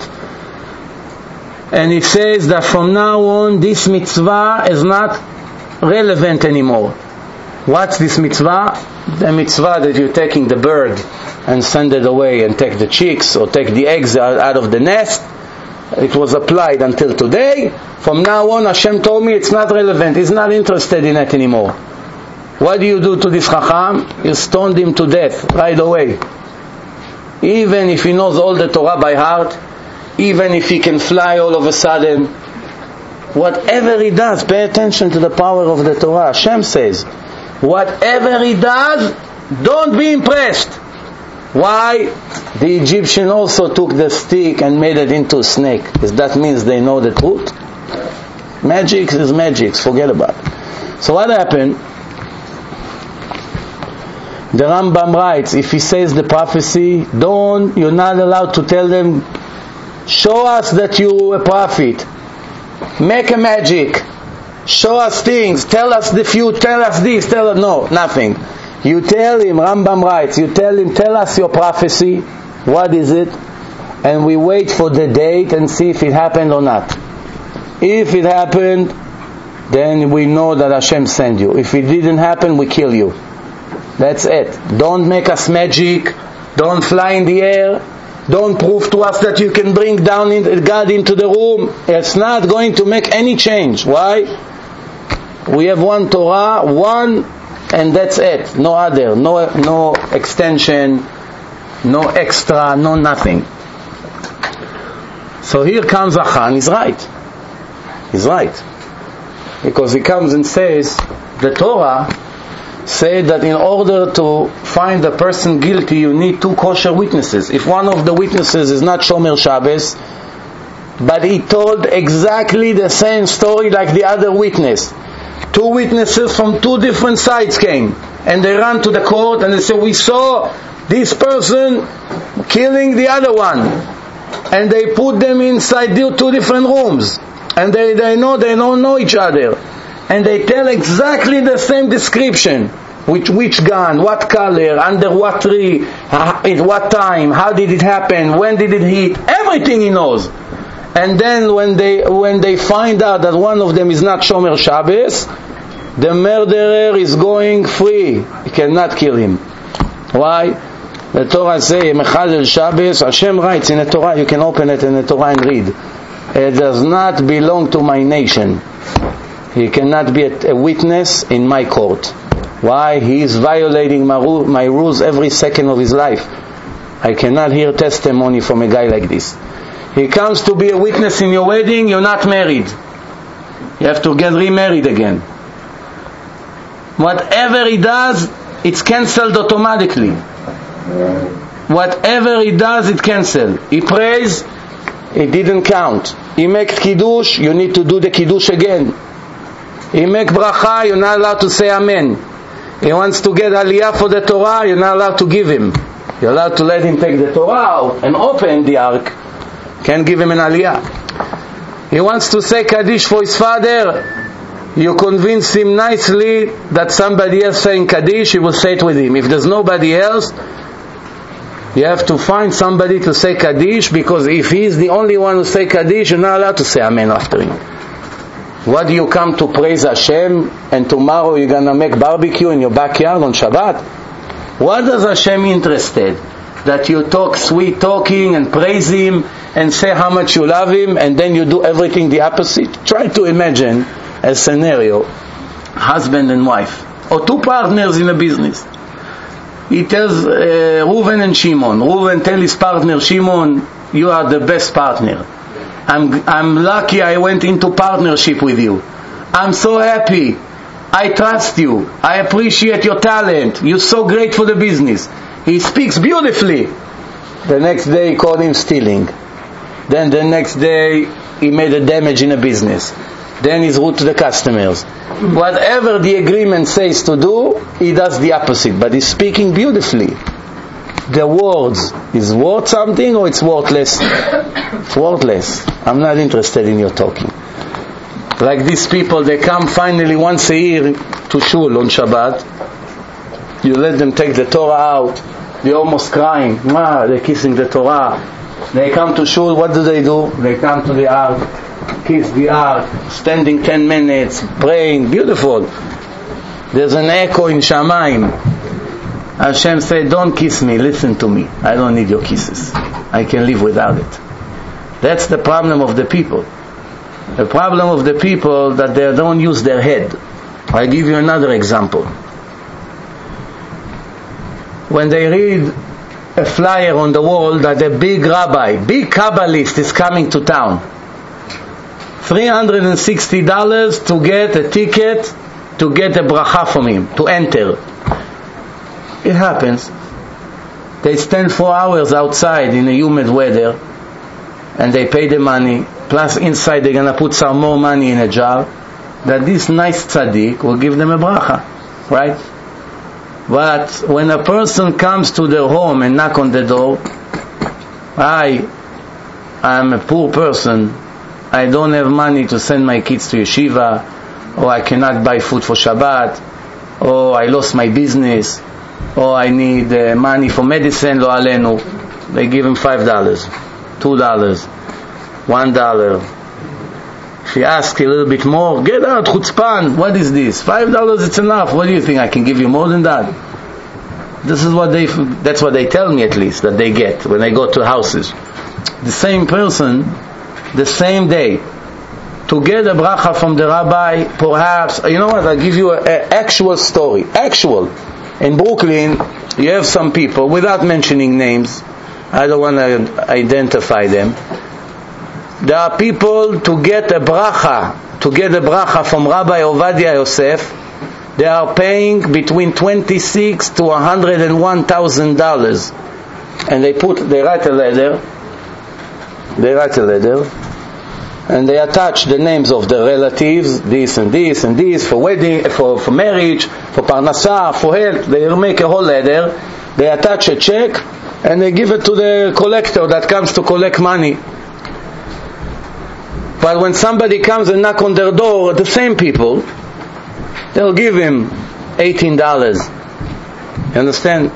And it says that from now on this mitzvah is not relevant anymore. What's this mitzvah? The mitzvah that you're taking the bird and send it away and take the chicks or take the eggs out of the nest. It was applied until today. From now on Hashem told me it's not relevant. He's not interested in it anymore. What do you do to this Chacham? You stoned him to death right away. Even if he knows all the Torah by heart, even if he can fly all of a sudden, whatever he does, pay attention to the power of the Torah. Hashem says, whatever he does, don't be impressed. Why? The Egyptian also took the stick and made it into a snake. Does that mean they know the truth? Magic is magic, forget about it. So what happened? The Rambam writes, if he says the prophecy, don't, you're not allowed to tell them, show us that you're a prophet. Make a magic. Show us things. Tell us the future. Tell us this. Tell us, no, nothing. You tell him, Rambam writes, you tell him, tell us your prophecy. What is it? And we wait for the date and see if it happened or not. If it happened, then we know that Hashem sent you. If it didn't happen, we kill you. That's it. Don't make us magic. Don't fly in the air. Don't prove to us that you can bring down in, God into the room. It's not going to make any change. Why? We have one Torah, one, and that's it. No other. No, no extension. No extra. No nothing. So here comes Achan. He's right. He's right. Because he comes and says, the Torah say that in order to find the person guilty, you need two kosher witnesses. If one of the witnesses is not Shomer Shabbos, but he told exactly the same story like the other witness, two witnesses from two different sides came, and they ran to the court and they said, we saw this person killing the other one, and they put them inside two different rooms, and they, they know they don't know each other. And they tell exactly the same description. Which, which gun, what color, under what tree, at what time, how did it happen, when did it hit, everything he knows. And then when they when they find out that one of them is not Shomer Shabbos, the murderer is going free. You cannot kill him. Why? The Torah says, Mechalel Shabbos, Hashem writes in the Torah, you can open it in the Torah and read, it does not belong to my nation. He cannot be a, a witness in my court. Why? He is violating my, ru- my rules every second of his life. I cannot hear testimony from a guy like this. He comes to be a witness in your wedding, you're not married. You have to get remarried again. Whatever he does, it's cancelled automatically. Whatever he does, it's cancelled. He prays, it didn't count. He makes kiddush, you need to do the kiddush again. He make bracha, you're not allowed to say amen. He wants to get aliyah for the Torah, you're not allowed to give him. You're allowed to let him take the Torah out and open the ark. Can't give him an aliyah. He wants to say Kaddish for his father. You convince him nicely that somebody else saying Kaddish, he will say it with him. If there's nobody else, you have to find somebody to say Kaddish, because if he's the only one who say Kaddish, you're not allowed to say amen after him. What do you come to praise Hashem, and tomorrow you're going to make barbecue in your backyard on Shabbat? What does Hashem interested? That you talk sweet talking and praise Him and say how much you love Him, and then you do everything the opposite? Try to imagine a scenario, husband and wife, or two partners in a business. He tells uh, Reuven and Shimon, Reuven tell his partner, Shimon, you are the best partner. I'm, I'm lucky I went into partnership with you. I'm so happy. I trust you. I appreciate your talent. You're so great for the business. He speaks beautifully. The next day he called him stealing. Then the next day he made a damage in a business. Then he's rude to the customers. Whatever the agreement says to do, he does the opposite. But he's speaking beautifully. The words, is worth something or it's worthless? It's worthless. I'm not interested in your talking. Like these people, they come finally once a year to shul on Shabbat. You let them take the Torah out. They're almost crying. Ah, they're kissing the Torah. They come to shul, what do they do? They come to the ark, kiss the ark, standing ten minutes, praying, beautiful. There's an echo in Shamayim. Hashem said, don't kiss me, listen to me. I don't need your kisses. I can live without it. That's the problem of the people. The problem of the people that they don't use their head. I'll give you another example. When they read a flyer on the wall that a big rabbi, big Kabbalist is coming to town, three hundred sixty dollars to get a ticket to get a bracha from him, to enter. It happens. They stand four hours outside in a humid weather, and they pay the money, plus inside they're going to put some more money in a jar, that this nice tzaddik will give them a bracha, right? But when a person comes to their home and knock on the door, I, I'm a poor person, I don't have money to send my kids to yeshiva, or I cannot buy food for Shabbat, or I lost my business, or I need uh, money for medicine, lo alenu. They give him five dollars, two dollars, one dollar. If he asks a little bit more, get out, chutzpan, what is this? Five dollars, it's enough. What do you think? I can give you more than that? This is what they, that's what they tell me at least, that they get when they go to houses. The same person, the same day, to get a bracha from the rabbi, perhaps, you know what, I'll give you an actual story. Actual. In Brooklyn, you have some people, without mentioning names, I don't want to identify them. There are people to get a bracha, to get a bracha from Rabbi Ovadia Yosef, they are paying between twenty-six to one hundred and one thousand dollars, and they put, they write a letter, they write a letter, and they attach the names of the relatives, this and this and this, for wedding, for, for marriage, for parnasah, for health. They make a whole letter, they attach a check, and they give it to the collector that comes to collect money. But when somebody comes and knock on their door, the same people, they'll give him eighteen dollars. You understand?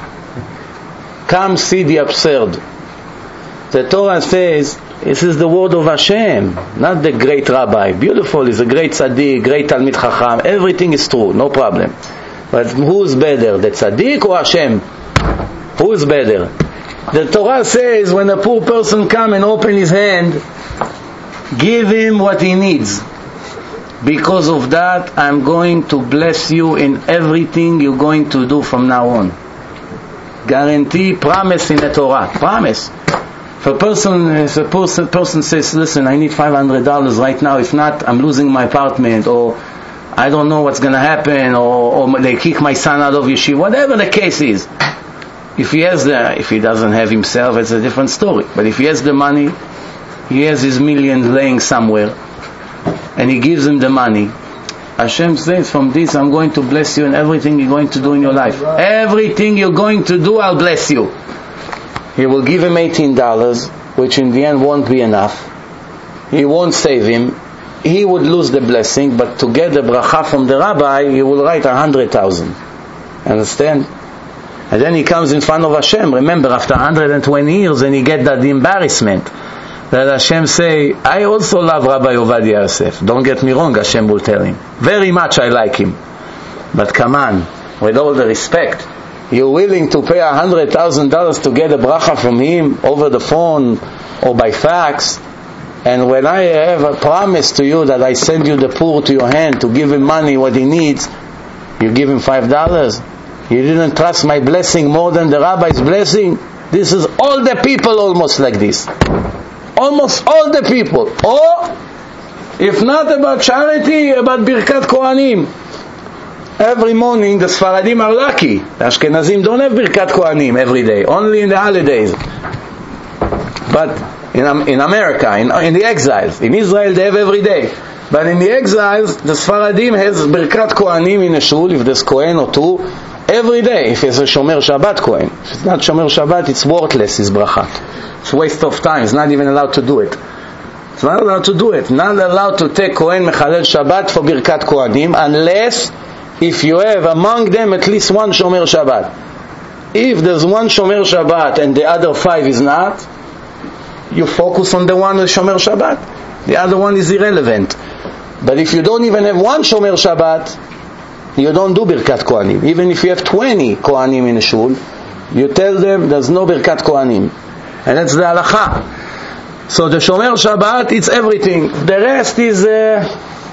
Come see the absurd. The Torah says, this is the word of Hashem, not the great rabbi. Beautiful, he's a great tzaddik, great Talmid Chacham. Everything is true, no problem. But who's better, the tzaddik or Hashem? Who's better? The Torah says, when a poor person comes and open his hand, give him what he needs. Because of that, I'm going to bless you in everything you're going to do from now on. Guarantee, promise in the Torah. Promise. If a person, if a person, person says, listen, I need five hundred dollars right now, if not, I'm losing my apartment, or I don't know what's going to happen, or, or they kick my son out of yeshiva, whatever the case is. If he has the, if he doesn't have himself, it's a different story. But if he has the money, he has his millions laying somewhere, and he gives him the money, Hashem says, from this I'm going to bless you in everything you're going to do in your life. Everything you're going to do, I'll bless you. He will give him eighteen dollars, which in the end won't be enough. He won't save him. He would lose the blessing, but to get the bracha from the rabbi, he will write a hundred thousand. Understand? And then he comes in front of Hashem. Remember, after one hundred twenty years, and he get that embarrassment that Hashem say, I also love Rabbi Ovadia Yosef. Don't get me wrong, Hashem will tell him. Very much I like him. But come on, with all the respect, you're willing to pay one hundred thousand dollars to get a bracha from him over the phone or by fax? And when I have a promise to you that I send you the poor to your hand to give him money, what he needs, you give him five dollars? You didn't trust my blessing more than the rabbi's blessing? This is all the people almost like this. Almost all the people. Or, if not about charity, about Birkat Kohanim. Every morning the Sfaradim are lucky. The Ashkenazim don't have Birkat Kohanim every day, only in the holidays. But in, in America, in, in the exiles, in Israel they have every day. But in the exiles, the Sfaradim has Birkat Kohanim in a shul, if there's Kohen or two, every day, if it's a Shomer Shabbat Kohen. If it's not Shomer Shabbat, it's worthless, it's bracha. It's a waste of time, it's not even allowed to do it. It's not allowed to do it. Not allowed to take Kohen Mechalel Shabbat for Birkat Kohanim, unless if you have among them at least one Shomer Shabbat. If there's one Shomer Shabbat and the other five is not, you focus on the one with Shomer Shabbat. The other one is irrelevant. But if you don't even have one Shomer Shabbat, you don't do Birkat Kohanim. Even if you have twenty Kohanim in a shul, you tell them there's no Birkat Kohanim. And that's the halacha. So the Shomer Shabbat, it's everything. The rest is uh,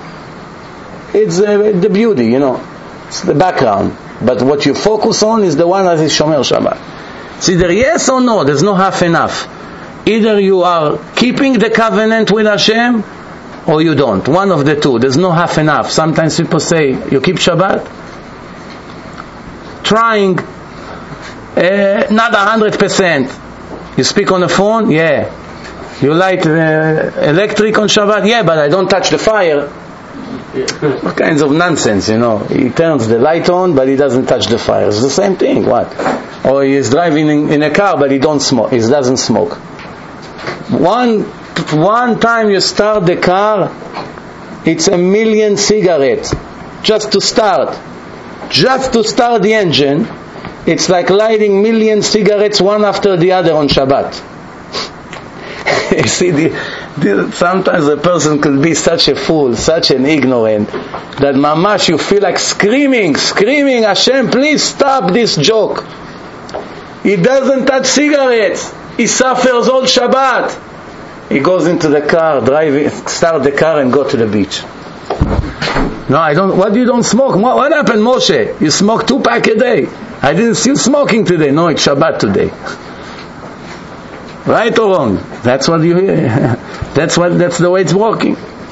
it's uh, the beauty, you know. It's the background. But what you focus on is the one that is Shomer Shabbat. It's either yes or no. There's no half enough. Either you are keeping the covenant with Hashem, or you don't. One of the two. There's no half enough. Sometimes people say, you keep Shabbat? Trying Uh, not a hundred percent. You speak on the phone? Yeah. You light uh, electric on Shabbat? Yeah, but I don't touch the fire. What kinds of nonsense, you know. He turns the light on, but he doesn't touch the fire. It's the same thing, what? Or he is driving in, in a car, but he don't smoke. He doesn't smoke. One, one time you start the car, it's a million cigarettes. Just to start. Just to start the engine, it's like lighting million cigarettes one after the other on Shabbat. You see, the, the, sometimes a person could be such a fool, such an ignorant, that mamash, you feel like screaming, screaming, Hashem, please stop this joke. He doesn't touch cigarettes. He suffers all Shabbat. He goes into the car, drive, start the car and go to the beach. No, I don't. What, you don't smoke? What, what happened, Moshe? You smoke two pack a day. I didn't see you smoking today. No, it's Shabbat today. Right or wrong? That's what you hear. That's what. That's the way it's working.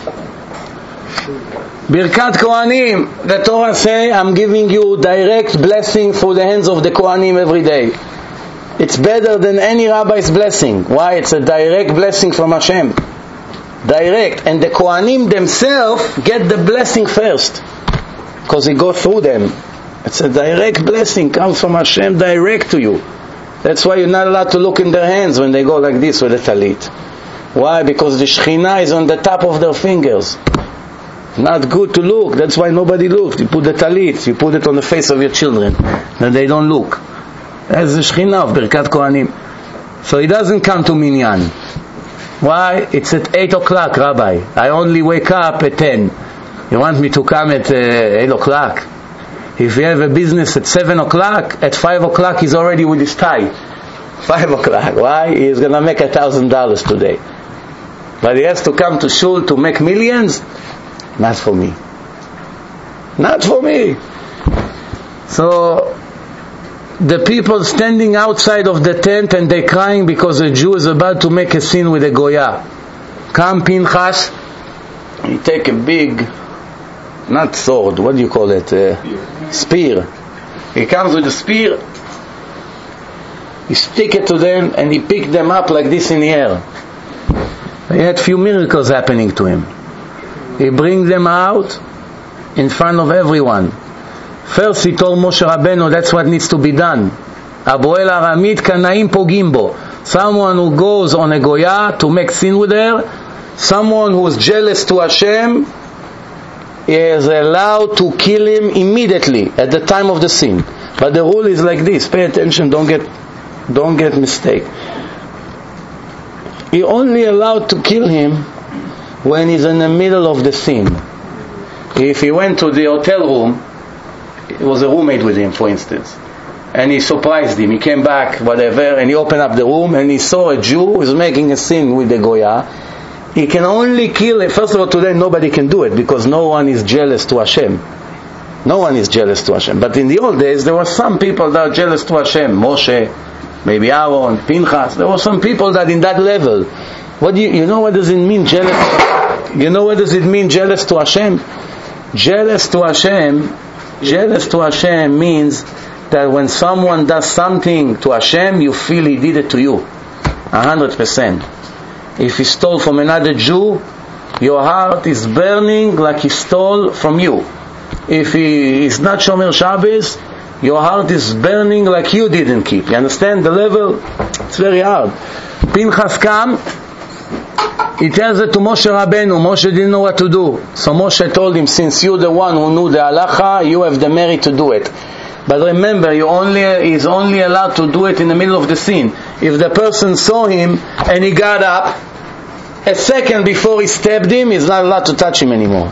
Birkat Kohanim. The Torah say, I'm giving you direct blessing through the hands of the Kohanim every day. It's better than any rabbi's blessing. Why? It's a direct blessing from Hashem. Direct. And the Kohanim themselves get the blessing first. Because it goes through them. It's a direct blessing. Comes from Hashem direct to you. That's why you're not allowed to look in their hands when they go like this with the talit. Why? Because the Shekhinah is on the top of their fingers. Not good to look. That's why nobody looks. You put the talit, you put it on the face of your children, then they don't look. That's the Shekhinah of Birkat Kohanim. So it doesn't come to Minyan. Why? It's at eight o'clock, Rabbi. I only wake up at ten. You want me to come at uh, eight o'clock? If you have a business at seven o'clock, at five o'clock he's already with his tie. Five o'clock. Why? He's going to make a thousand dollars today. But he has to come to shul to make millions? Not for me. Not for me. So, the people standing outside of the tent and they're crying because a Jew is about to make a sin with a Goya. Come Pinchas, he take a big, not sword, what do you call it? Uh, spear. He comes with a spear, he stick it to them and he pick them up like this in the air. He had few miracles happening to him. He brings them out in front of everyone. First he told Moshe Rabbeinu that's what needs to be done. Aboel Aramit Kanaim Pogimbo. Someone who goes on a Goya to make sin with her, someone who is jealous to Hashem, is allowed to kill him immediately at the time of the sin. But the rule is like this. Pay attention, don't get don't get mistake. He only allowed to kill him when he's in the middle of the sin. If he went to the hotel room, it was a roommate with him, for instance, and he surprised him. He came back, whatever, and he opened up the room and he saw a Jew who was making a sin with the Goya. He can only kill him. First of all, today nobody can do it because no one is jealous to Hashem. No one is jealous to Hashem. But in the old days, there were some people that are jealous to Hashem. Moshe, maybe Aaron, Pinchas. There were some people that in that level. What do you, you know what does it mean, jealous? You know what does it mean, jealous to Hashem? Jealous to Hashem, jealous to Hashem means that when someone does something to Hashem, you feel he did it to you. A hundred percent. If he stole from another Jew, your heart is burning like he stole from you. If he is not Shomer Shabbos, your heart is burning like you didn't keep. You understand the level? It's very hard. Pinchas come, he tells it to Moshe Rabbeinu. Moshe didn't know what to do. So Moshe told him, since you're the one who knew the halacha, you have the merit to do it. But remember, you only is only allowed to do it in the middle of the sin. If the person saw him and he got up, a second before he stabbed him, he's not allowed to touch him anymore.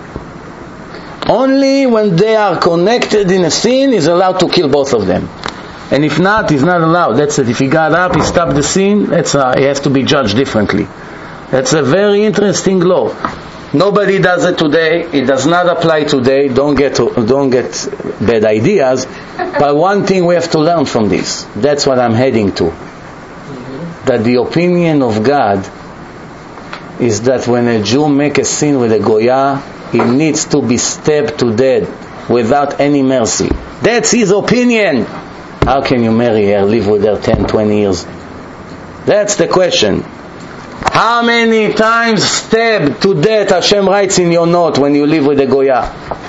Only when they are connected in a sin, he's allowed to kill both of them. And if not, he's not allowed. That's it. If he got up, he stopped the sin, that's a, he has to be judged differently. That's a very interesting law. Nobody does it today. It does not apply today. Don't get don't get bad ideas. But one thing we have to learn from this. That's what I'm heading to. That the opinion of God is that when a Jew makes a sin with a Goya, he needs to be stabbed to death without any mercy. That's his opinion. How can you marry her, live with her ten, twenty years? That's the question. How many times stabbed to death Hashem writes in your note when you live with a Goya?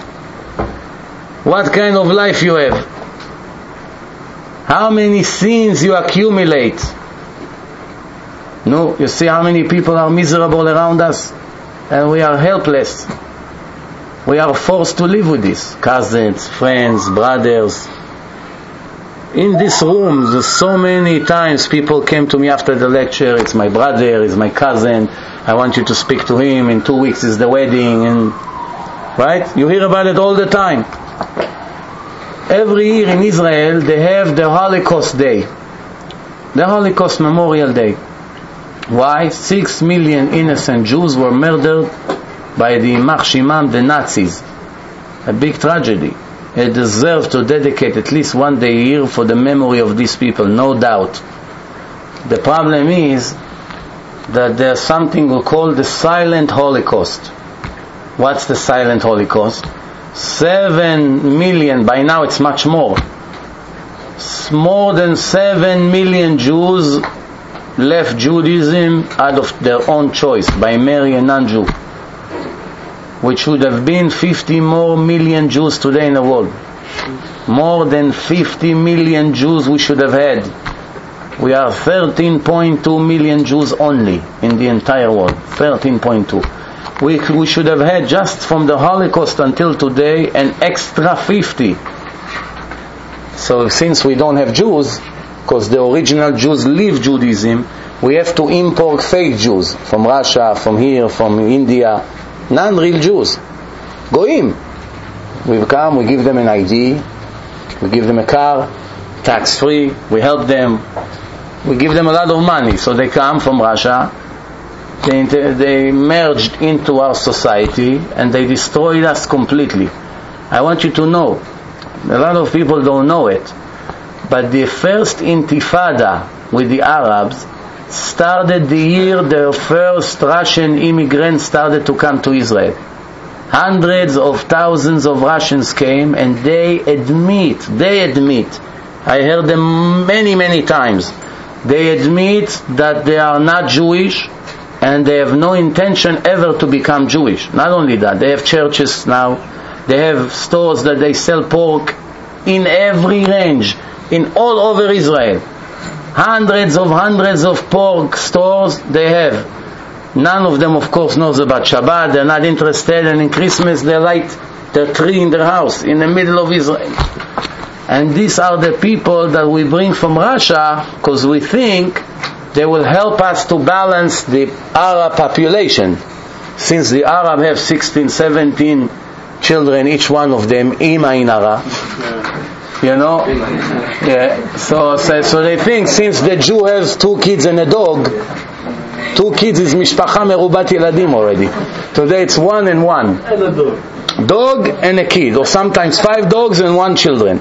What kind of life you have? How many sins you accumulate? No, you see how many people are miserable around us? And we are helpless. We are forced to live with this. Cousins, friends, brothers. In this room, there's so many times people came to me after the lecture. It's my brother, it's my cousin. I want you to speak to him. In two weeks is the wedding. And right? You hear about it all the time. Every year in Israel, they have the Holocaust Day. The Holocaust Memorial Day. Why? Six million innocent Jews were murdered by the יימח שמם, the Nazis. A big tragedy. They deserve to dedicate at least one day a year for the memory of these people, no doubt. The problem is that there's something we call the silent Holocaust. What's the silent Holocaust? Seven million, by now it's much more. More than seven million Jews left Judaism out of their own choice by marrying a non-Jew, which would have been fifty more million Jews today in the world. More than fifty million Jews we should have had. We are thirteen point two million Jews only in the entire world. thirteen point two. We, we should have had just from the Holocaust until today an extra fifty. So since we don't have Jews, because the original Jews leave Judaism, we have to import fake Jews from Russia, from here, from India. Non-real Jews. Goyim. We come, we give them an I D, we give them a car, tax-free, we help them, we give them a lot of money. So they come from Russia, they, they merged into our society, and they destroyed us completely. I want you to know, a lot of people don't know it, but the first intifada with the Arabs started the year the first Russian immigrants started to come to Israel. Hundreds of thousands of Russians came, and they admit, they admit, I heard them many, many times, they admit that they are not Jewish, and they have no intention ever to become Jewish. Not only that, they have churches now, they have stores that they sell pork in every range, in all over Israel. Hundreds of hundreds of pork stores they have. None of them, of course, knows about Shabbat. They're not interested, and in Christmas they light their tree in their house in the middle of Israel. And these are the people that we bring from Russia because we think they will help us to balance the Arab population. Since the Arab have sixteen, seventeen children, each one of them, Ima in Arab. You know, yeah. So, so, so they think since the Jew has two kids and a dog, two kids is mishpacha merubat yeladim already. Today it's one and one. And a dog. Dog and a kid, or sometimes five dogs and one children.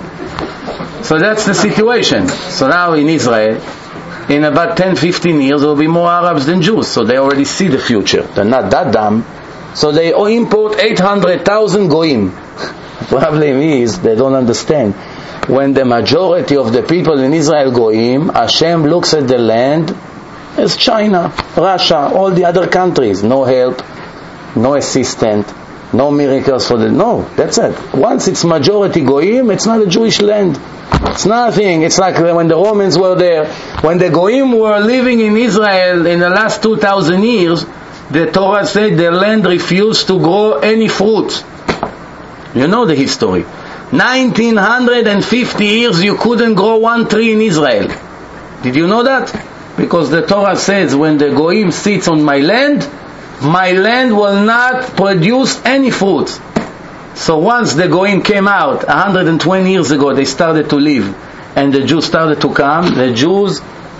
So that's the situation. So now in Israel, in about ten, fifteen years, there will be more Arabs than Jews. So they already see the future. They're not that dumb. So they import eight hundred thousand goyim. The problem is they don't understand. When the majority of the people in Israel goyim, Hashem looks at the land as China, Russia, all the other countries. No help, no assistance, no miracles for the... No, that's it. Once it's majority goyim, it's not a Jewish land. It's nothing. It's like when the Romans were there. When the goyim were living in Israel in the last two thousand years, the Torah said the land refused to grow any fruit. You know the history. nineteen fifty years you couldn't grow one tree in Israel. Did you know that? Because the Torah says when the goyim sits on my land, my land will not produce any fruit. So once the goyim came out one hundred twenty years ago, they started to live, and the Jews started to come. The Jews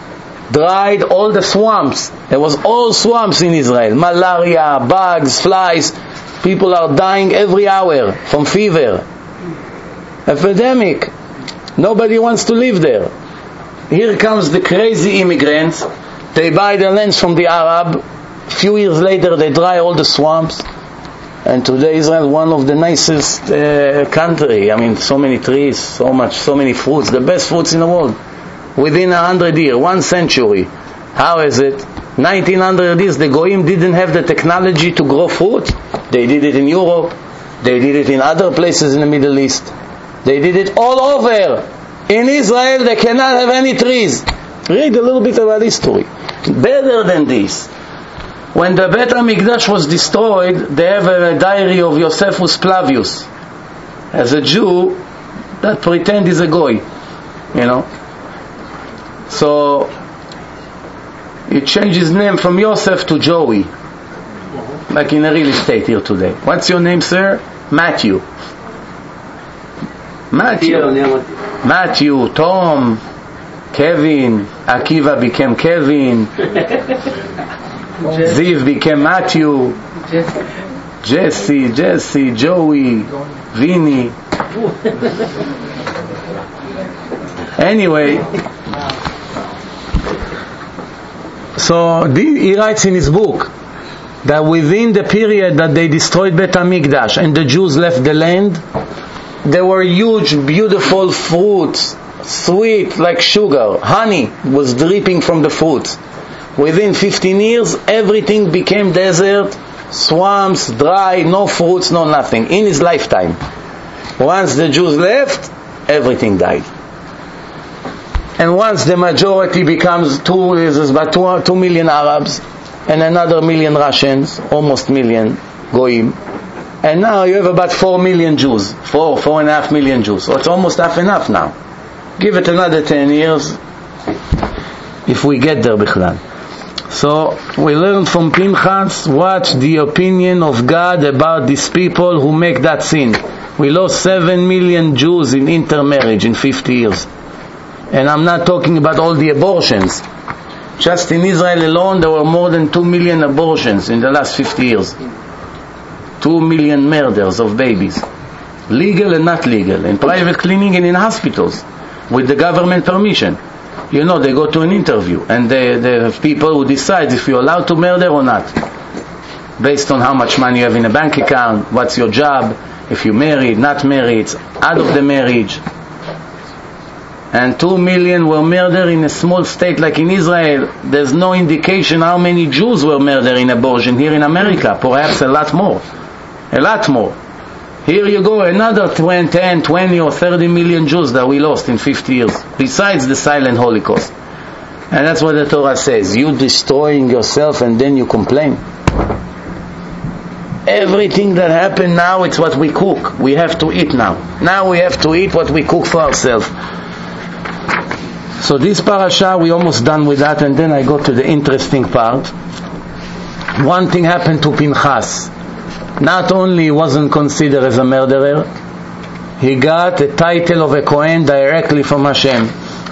dried all the swamps. There was all swamps in Israel. Malaria, bugs, flies. People are dying every hour from fever. Epidemic. Nobody wants to live there. Here comes the crazy immigrants. They buy the lands from the Arab. A few years later they dry all the swamps. And today Israel is one of the nicest uh, country. I mean, so many trees, so much, so many fruits, the best fruits in the world. Within a hundred years, one century. How is it? nineteen hundred years, the Goyim didn't have the technology to grow fruit. They did it in Europe. They did it in other places in the Middle East. They did it all over. In Israel, they cannot have any trees. Read a little bit about history. Better than this. When the Bet HaMikdash was destroyed, they have a diary of Josephus Flavius, as a Jew that pretend he's a goy, you know. So he changed his name from Yosef to Joey, like in a real estate here today. What's your name, sir? Matthew. Matthew. Matthew, Tom, Kevin, Akiva became Kevin. Ziv became Matthew, Jesse, Jesse, Joey, Vinny. Anyway, so he writes in his book that within the period that they destroyed Bet HaMikdash and the Jews left the land, there were huge, beautiful fruits, sweet like sugar, honey was dripping from the fruits. Within fifteen years, everything became desert, swamps, dry, no fruits, no nothing. In his lifetime. Once the Jews left, everything died. And once the majority becomes two, there's about two, two million Arabs, and another million Russians, almost million Goyim. And now you have about four million Jews. Four, four and a half million Jews. So it's almost half enough now. Give it another ten years, if we get there, Bichlal. So we learn from Pinchas what the opinion of God about these people who make that sin. We lost seven million Jews in intermarriage in fifty years. And I'm not talking about all the abortions. Just in Israel alone there were more than two million abortions in the last fifty years. Two million murders of babies. Legal and not legal. In private clinic and in hospitals. With the government permission. You know, they go to an interview and they, they have people who decide if you're allowed to murder or not. Based on how much money you have in a bank account, what's your job, if you're married, not married, out of the marriage. And two million were murdered in a small state like in Israel. There's no indication how many Jews were murdered in abortion here in America. Perhaps a lot more. A lot more. Here you go, another ten, twenty or thirty million Jews that we lost in fifty years, besides the silent Holocaust. And that's what the Torah says. You destroying yourself and then you complain. Everything that happened now, it's what we cook. We have to eat now. Now we have to eat what we cook for ourselves. So this parasha, we almost done with that, and then I go to the interesting part. One thing happened to Pinchas. Not only he wasn't considered as a murderer, he got a title of a Kohen directly from Hashem.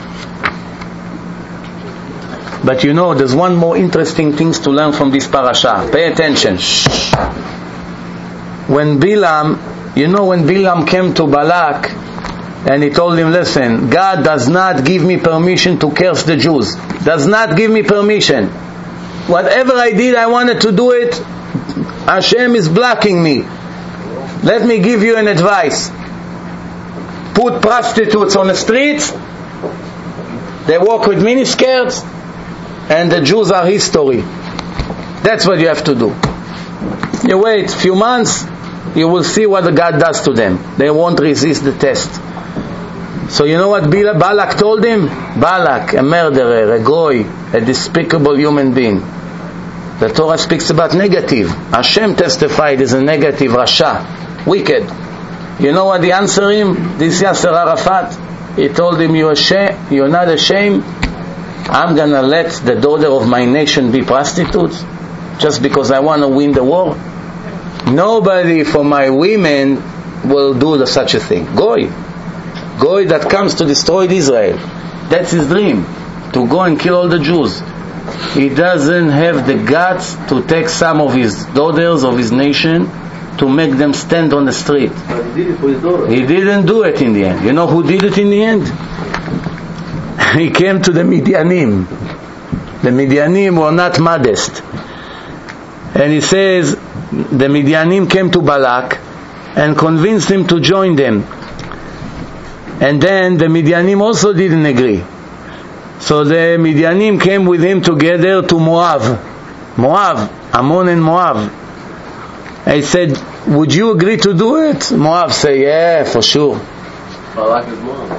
But you know, there's one more interesting thing to learn from this parasha. Pay attention. Shh. When Bilam, you know when Bilam came to Balak and he told him, listen, God does not give me permission to curse the Jews. Does not give me permission. Whatever I did, I wanted to do it. Hashem is blocking me. Let me give you an advice. Put prostitutes on the streets. They walk with miniskirts, and the Jews are history. That's what you have to do. You wait a few months, you will see what God does to them. They won't resist the test. So you know what Balak told him? Balak, a murderer, a goy, a despicable human being. The Torah speaks about negative. Hashem testified is a negative, Rasha, wicked. You know what the answer him? This Yasser Arafat. He told him, you ashamed, you're not ashamed? I'm gonna let the daughter of my nation be prostitutes just because I want to win the war? Nobody for my women will do such a thing. Goy. Goy that comes to destroy Israel. That's his dream. To go and kill all the Jews. He doesn't have the guts to take some of his daughters of his nation to make them stand on the street.
But he did it for his daughter.
He didn't do it in the end. You know who did it in the end? He came to the Midianim. The Midianim were not modest. And he says, the Midianim came to Balak and convinced him to join them. And then the Midianim also didn't agree. So the Midianim came with him together to Moab. Moab, Ammon and Moab. I said, would you agree to do it? Moab said, yeah, for sure.
Balak is Moab.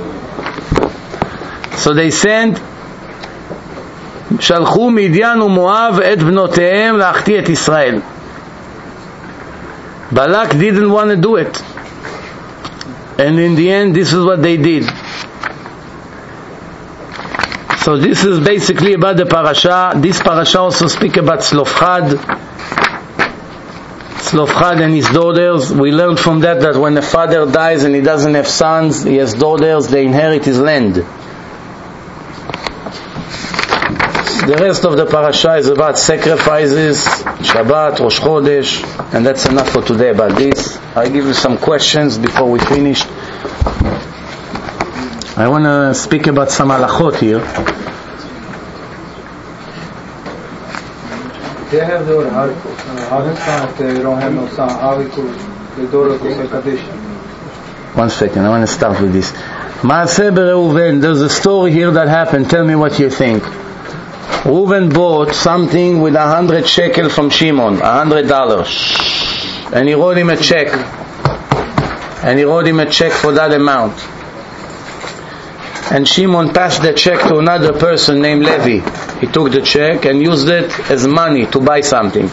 So they sent, שלחו מדיין ומואב את בנותיהם להחטיא את ישראל. Balak didn't want to do it. And in the end, this is what they did. So this is basically about the parasha. This parasha also speaks about Tzlofchad. Tzlofchad and his daughters. We learned from that that when a father dies and he doesn't have sons, he has daughters, they inherit his land. The rest of the parasha is about sacrifices, Shabbat, Rosh Chodesh, and that's enough for today about this. I'll give you some questions before we finish. I want to speak about some halachot here.
They have the articles. Afghanistan, they don't have no son. Articles, the daughter goes to Kaddish.
One second, I want to start with this. Maaseh Reuven, there's a story here that happened. Tell me what you think. Reuven bought something with a hundred shekel from Shimon, a hundred dollars, and he wrote him a check. And he wrote him a check for that amount. And Shimon passed the check to another person named Levi. He took the check and used it as money to buy something.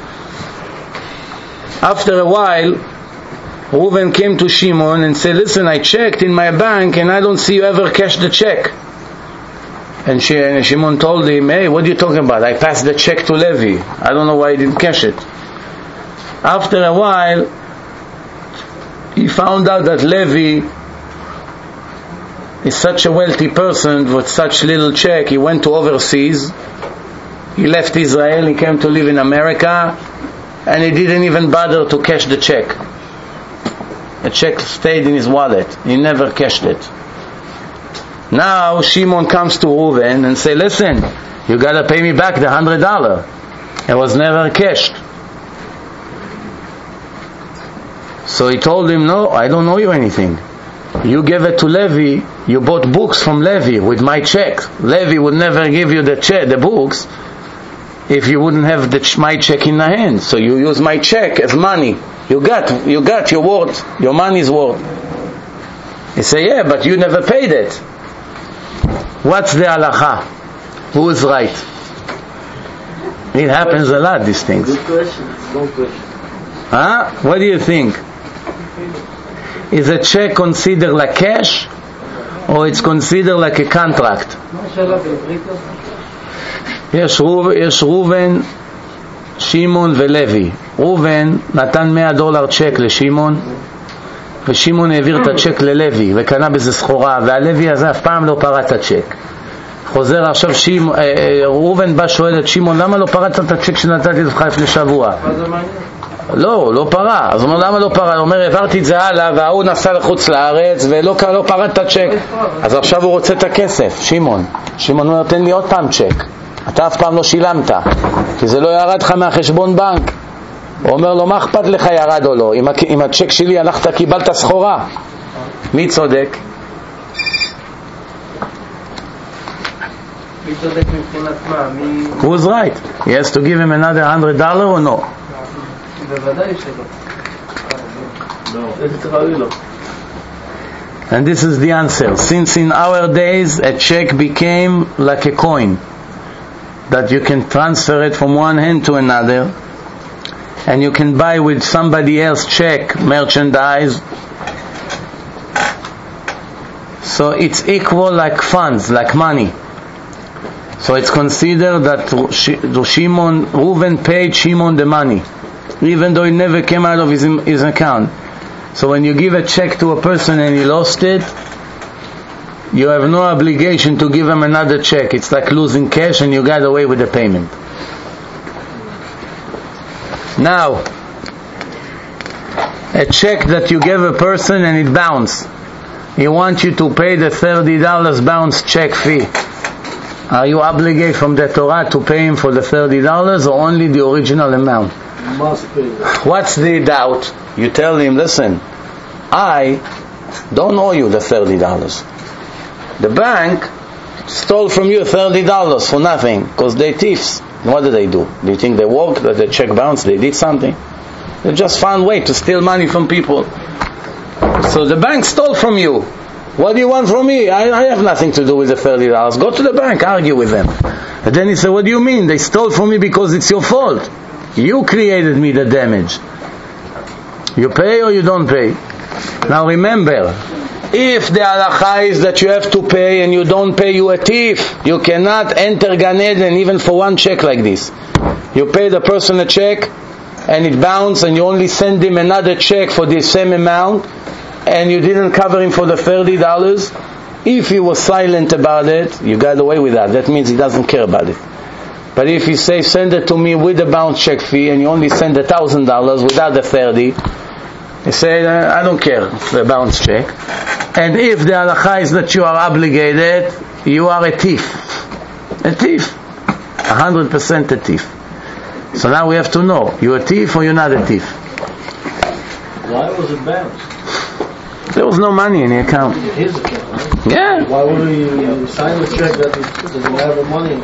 After a while, Reuven came to Shimon and said, listen, I checked in my bank and I don't see you ever cash the check. And Shimon told him, hey, what are you talking about? I passed the check to Levi. I don't know why he didn't cash it. After a while, he found out that Levi is such a wealthy person with such little check. He went to overseas. He left Israel. He came to live in America. And he didn't even bother to cash the check. The check stayed in his wallet. He never cashed it. Now Shimon comes to Reuven and say, listen, you gotta pay me back the hundred dollar. It was never cashed. So he told him, no, I don't owe you anything. You gave it to Levi. You bought books from Levi with my check. Levi would never give you the check, the books, if you wouldn't have the ch- my check in the hand. So you use my check as money. You got, you got your worth, your money's worth. He say, yeah, but you never paid it. What's the halacha? Who is right? It happens a lot, these things.
Good question. Good question.
Huh? What do you think? Is a check considered like cash, or it's considered like a contract? יש ראובן, שמעון ולוי. ראובן נתן מאה דולר צ'ק לשמעון, ושמעון העביר את הצ'ק ללוי וקנה בזה סחורה, והלוי הזה אף פעם לא פרט את הצ'ק. חוזר עכשיו שימ... ראובן בא שואל את שמעון, למה לא פרט את הצ'ק שנתתי לך לפני שבוע? לא, לא פרה. אז הוא אומר, למה לא פרה? הוא אומר, העברתי את זה הלאה, והוא נסע לחוץ לארץ ולא לא פרט את הצ'ק. אז עכשיו הוא רוצה את הכסף, שמעון. שמעון אומר, תן לי עוד פעם צ'ק. אתה אף פעם לא שילמת, כי זה לא ירד לך מהחשבון בנק. הוא אומר לו, מה אכפת לך ירד או לא? אם, אם הצ'ק שלי הלכת, קיבלת סחורה. מי צודק?
מי צודק מבחינת מה? מי...
Who's right? He has to give him another hundred dollar or no?
בוודאי שלא.
לא. איזה צריך להביא לו?
And this is the answer. Since in our days a check became like a coin, that you can transfer it from one hand to another, and you can buy with somebody else's check merchandise, so it's equal like funds, like money. So it's considered that Shimon, Reuven paid Shimon the money, even though it never came out of his, his account. So when you give a check to a person and he lost it, you have no obligation to give him another check. It's like losing cash and you got away with the payment. Now, a check that you give a person and it bounced, he wants you to pay the thirty dollars bounce check fee. Are you obligated from the Torah to pay him for the thirty dollars or only the original amount?
Must pay.
What's the doubt? You tell him, listen, I don't owe you the thirty dollars. The bank stole from you thirty dollars for nothing, because they're thieves. What do they do? Do you think they worked, that the check bounced, they did something? They just found a way to steal money from people. So the bank stole from you. What do you want from me? I, I have nothing to do with the thirty dollars. Go to the bank, argue with them. And then he said, what do you mean? They stole from me because it's your fault. You created me the damage. You pay or you don't pay? Now remember, if the halakha is that you have to pay and you don't pay, you a thief. You cannot enter Gan Eden even for one check like this. You pay the person a check and it bounced, and you only send him another check for the same amount, and you didn't cover him for the thirty dollars. If he was silent about it, you got away with that. That means he doesn't care about it. But if you say, send it to me with the bounce check fee, and you only send a thousand dollars without the thirty, you say, I don't care, the bounce check. And if the halakha is that you are obligated, you are a thief. A thief. A hundred percent a thief. So now we have to know, you're a thief or you're not a thief.
Why was it bounced?
There was no money in the account.
His account, right?
Yeah.
Why would he sign a check that doesn't have the money?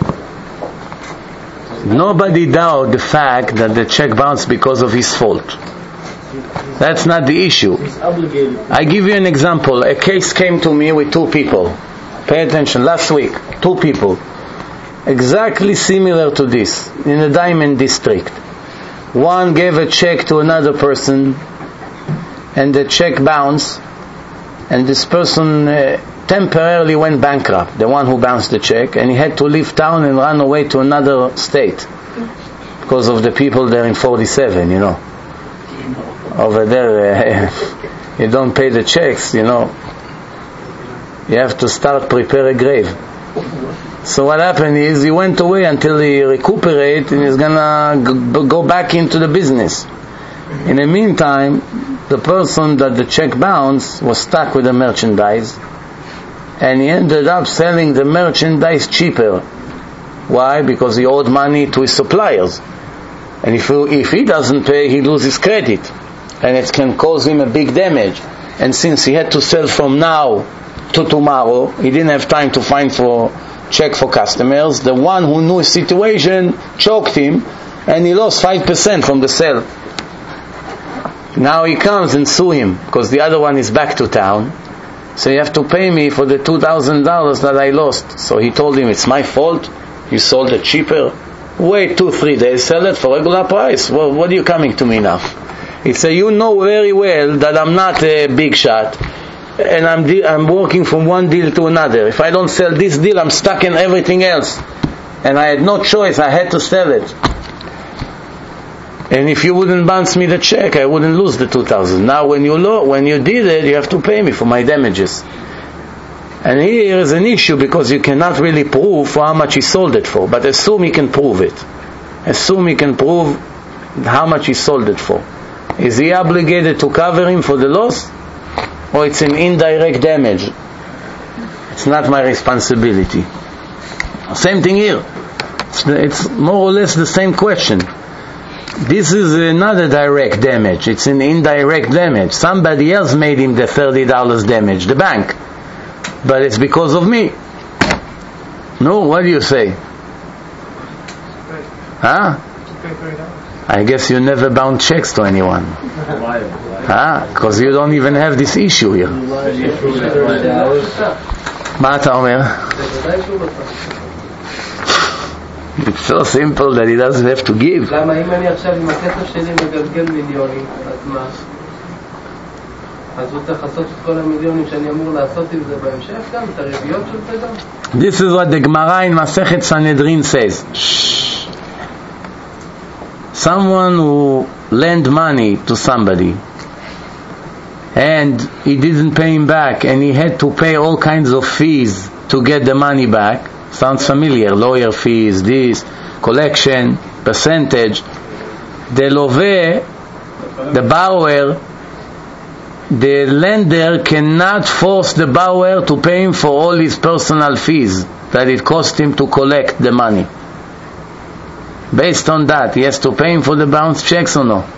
Nobody doubt the fact that the check bounced because of his fault. That's not the issue.
He's obligated.
I give you an example. A case came to me with two people. Pay attention. Last week, two people. Exactly similar to this. In the Diamond District. One gave a check to another person, and the check bounced, and this person uh, temporarily went bankrupt, the one who bounced the check, and he had to leave town and run away to another state because of the people there in forty-seven, you know. Over there, uh, you don't pay the checks, you know. You have to start prepare a grave. So what happened is he went away until he recuperate, and he's gonna g- go back into the business. In the meantime, the person that the check bounced was stuck with the merchandise, and he ended up selling the merchandise cheaper. Why? Because he owed money to his suppliers, and if he, if he doesn't pay, he loses credit, and it can cause him a big damage. And since he had to sell from now to tomorrow, he didn't have time to find for check for customers. The one who knew his situation choked him, and he lost five percent from the sale. Now he comes and sue him because the other one is back to town. So you have to pay me for the two thousand dollars that I lost. So he told him, it's my fault. You sold it cheaper. Wait two, three days, sell it for regular price. Well, what are you coming to me now? He said, you know very well that I'm not a big shot, and I'm de- I'm working from one deal to another. If I don't sell this deal, I'm stuck in everything else. And I had no choice. I had to sell it. And if you wouldn't bounce me the check, I wouldn't lose the two thousand. Now when you lo- when you did it, you have to pay me for my damages. And here is an issue because you cannot really prove for how much he sold it for. But assume he can prove it. Assume he can prove how much he sold it for. Is he obligated to cover him for the loss? Or it's an indirect damage? It's not my responsibility. Same thing here. It's, it's more or less the same question. This is not a direct damage. It's an indirect damage. Somebody else made him the thirty dollars damage, the bank. But it's because of me. No, what do you say? Huh? I guess you never bound checks to anyone. Huh? Because you don't even have this issue here. מה אתה אומר? It's so simple that he doesn't have to give.
למה אם אני עכשיו עם הכסף שלי מגלגל מיליונים, אז מה? אז הוא צריך לעשות את כל המיליונים שאני אמור לעשות עם זה בהמשך גם, את הריביות של זה גם?
This is what the Gemara in Masechet Sanhedrin says. Someone who lent money to somebody and he didn't pay him back, and he had to pay all kinds of fees to get the money back. Sounds familiar, lawyer fees, this, collection, percentage. The love, the borrower, the lender cannot force the borrower to pay him for all his personal fees that it cost him to collect the money. Based on that, he has to pay him for the bounced checks or no?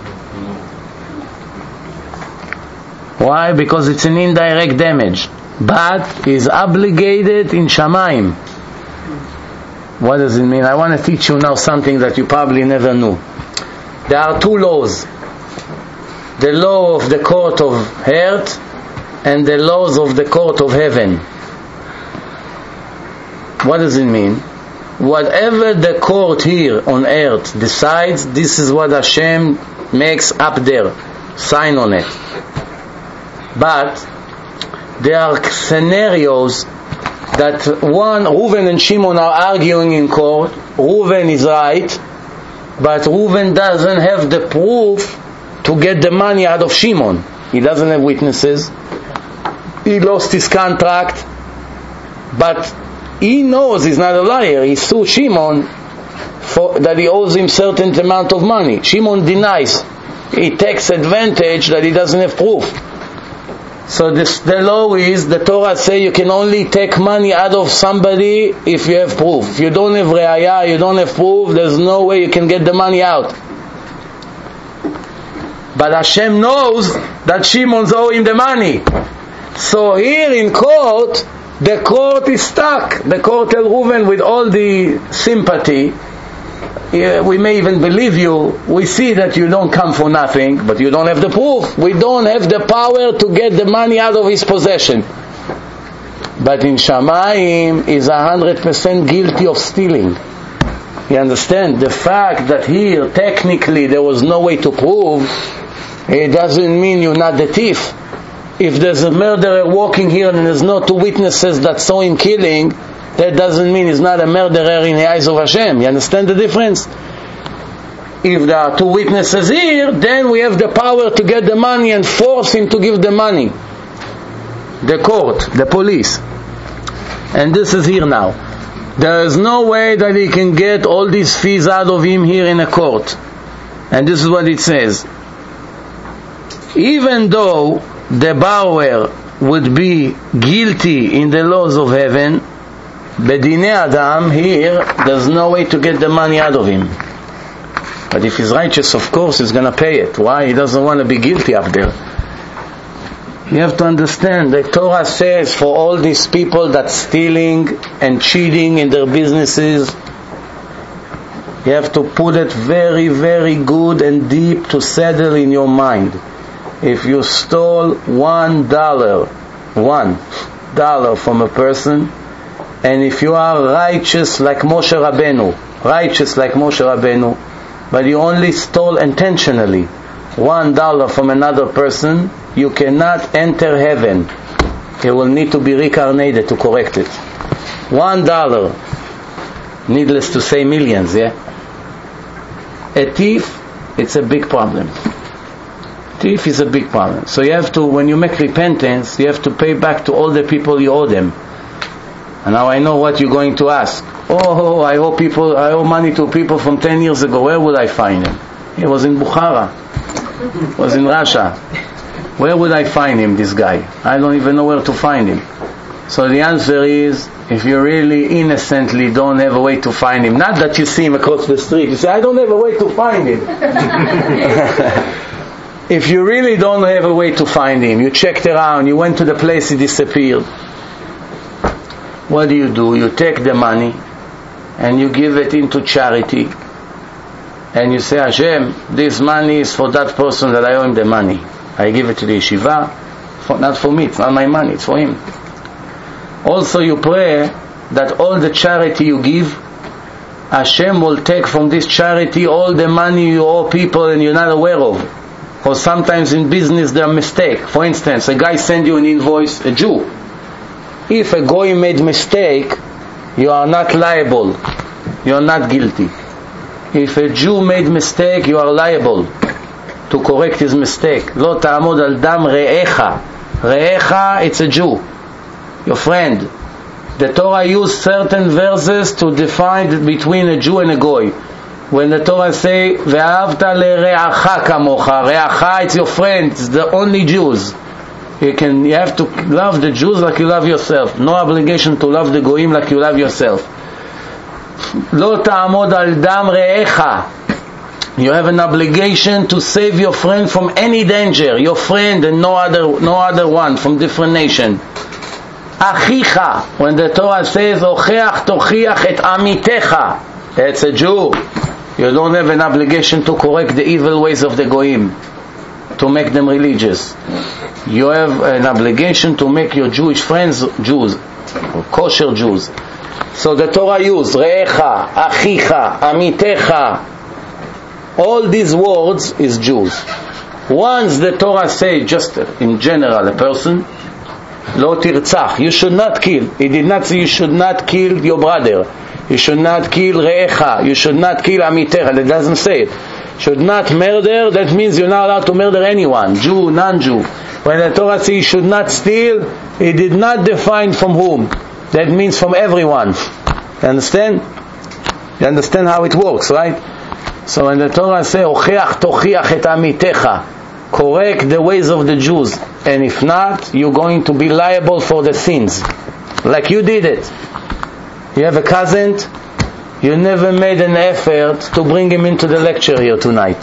Why? Because it's an indirect damage. But he's obligated in Shamayim. What does it mean? I want to teach you now something that you probably never knew. There are two laws. The law of the court of earth and the laws of the court of heaven. What does it mean? Whatever the court here on earth decides, this is what Hashem makes up there. Sign on it. But there are scenarios that one, Reuven and Shimon are arguing in court. Reuven is right, but Reuven doesn't have the proof to get the money out of Shimon. He doesn't have witnesses. He lost his contract, but he knows he's not a liar. He sued Shimon for that he owes him certain amount of money. Shimon denies. He takes advantage that he doesn't have proof. So this, the law is, the Torah say you can only take money out of somebody if you have proof. If you don't have re'ayah, you don't have proof, there's no way you can get the money out. But Hashem knows that Shimon's owing the money. So here in court, the court is stuck. The court tells Reuven with all the sympathy, yeah, we may even believe you, we see that you don't come for nothing, but you don't have the proof. We don't have the power to get the money out of his possession. But in Shamayim, he's a hundred percent guilty of stealing. You understand? The fact that here, technically, there was no way to prove, it doesn't mean you're not the thief. If there's a murderer walking here and there's no two witnesses that saw him killing, that doesn't mean he's not a murderer in the eyes of Hashem. You understand the difference? If there are two witnesses here, then we have the power to get the money and force him to give the money. The court, the police. And this is here now. There is no way that he can get all these fees out of him here in a court. And this is what it says. Even though the borrower would be guilty in the laws of heaven, Bedinei Adam, here, there's no way to get the money out of him. But if he's righteous, of course, he's going to pay it. Why? He doesn't want to be guilty up there. You have to understand, the Torah says for all these people that stealing and cheating in their businesses, you have to put it very, very good and deep to settle in your mind. If you stole one dollar, one dollar from a person, and if you are righteous like Moshe Rabbeinu, righteous like Moshe Rabbeinu, but you only stole intentionally one dollar from another person, you cannot enter heaven. You will need to be reincarnated to correct it. One dollar, needless to say millions, yeah? A thief, it's a big problem. Thief is a big problem. So you have to, when you make repentance, you have to pay back to all the people you owe them. And now I know what you're going to ask. Oh, I owe people, I owe money to people from ten years ago. Where would I find him? He was in Bukhara. He was in Russia. Where would I find him, this guy? I don't even know where to find him. So the answer is, if you really innocently don't have a way to find him, not that you see him across the street, you say, I don't have a way to find him. If you really don't have a way to find him, you checked around, you went to the place he disappeared, what do you do? You take the money and you give it into charity, and you say, Hashem, this money is for that person that I owe him the money. I give it to the yeshiva, for, not for me, it's not my money, it's for him. Also you pray that all the charity you give, Hashem will take from this charity all the money you owe people and you're not aware of. Or sometimes in business there are mistakes. For instance, a guy sends you an invoice, a Jew. If a goy made mistake, you are not liable. You are not guilty. If a Jew made mistake, you are liable to correct his mistake. Lo ta'amod al dam re'echa. Re'echa, it's a Jew, your friend. The Torah used certain verses to define between a Jew and a goy. When the Torah say, ve'ahavta le're'acha kamocha, re'acha, it's your friend, it's the only Jews. You can, you have to love the Jews like you love yourself. No obligation to love the goyim like you love yourself. לא תעמוד על דם רעך. You have an obligation to save your friend from any danger. Your friend and no other, no other one from different nation. אחיך, when the Torah says, הוכח תוכיח את עמיתך, it's a Jew. You don't have an obligation to correct the evil ways of the goyim, to make them religious. You have an obligation to make your Jewish friends Jews, kosher Jews. So the Torah used רעך, אחיך, עמיתך. All these words is Jews. Once the Torah says, just in general, a person, לא תרצח, you should not kill. It did not say you should not kill your brother. You should not kill רעך. You should not kill עמיתך. It doesn't say it. Should not murder, that means you're not allowed to murder anyone, Jew, non-Jew. When the Torah says you should not steal, it did not define from whom. That means from everyone. You understand? You understand how it works, right? So when the Torah says, הוכח תוכיח את עמיתך, correct the ways of the Jews, and if not, you're going to be liable for the sins, like you did it. You have a cousin, you never made an effort to bring him into the lecture here tonight,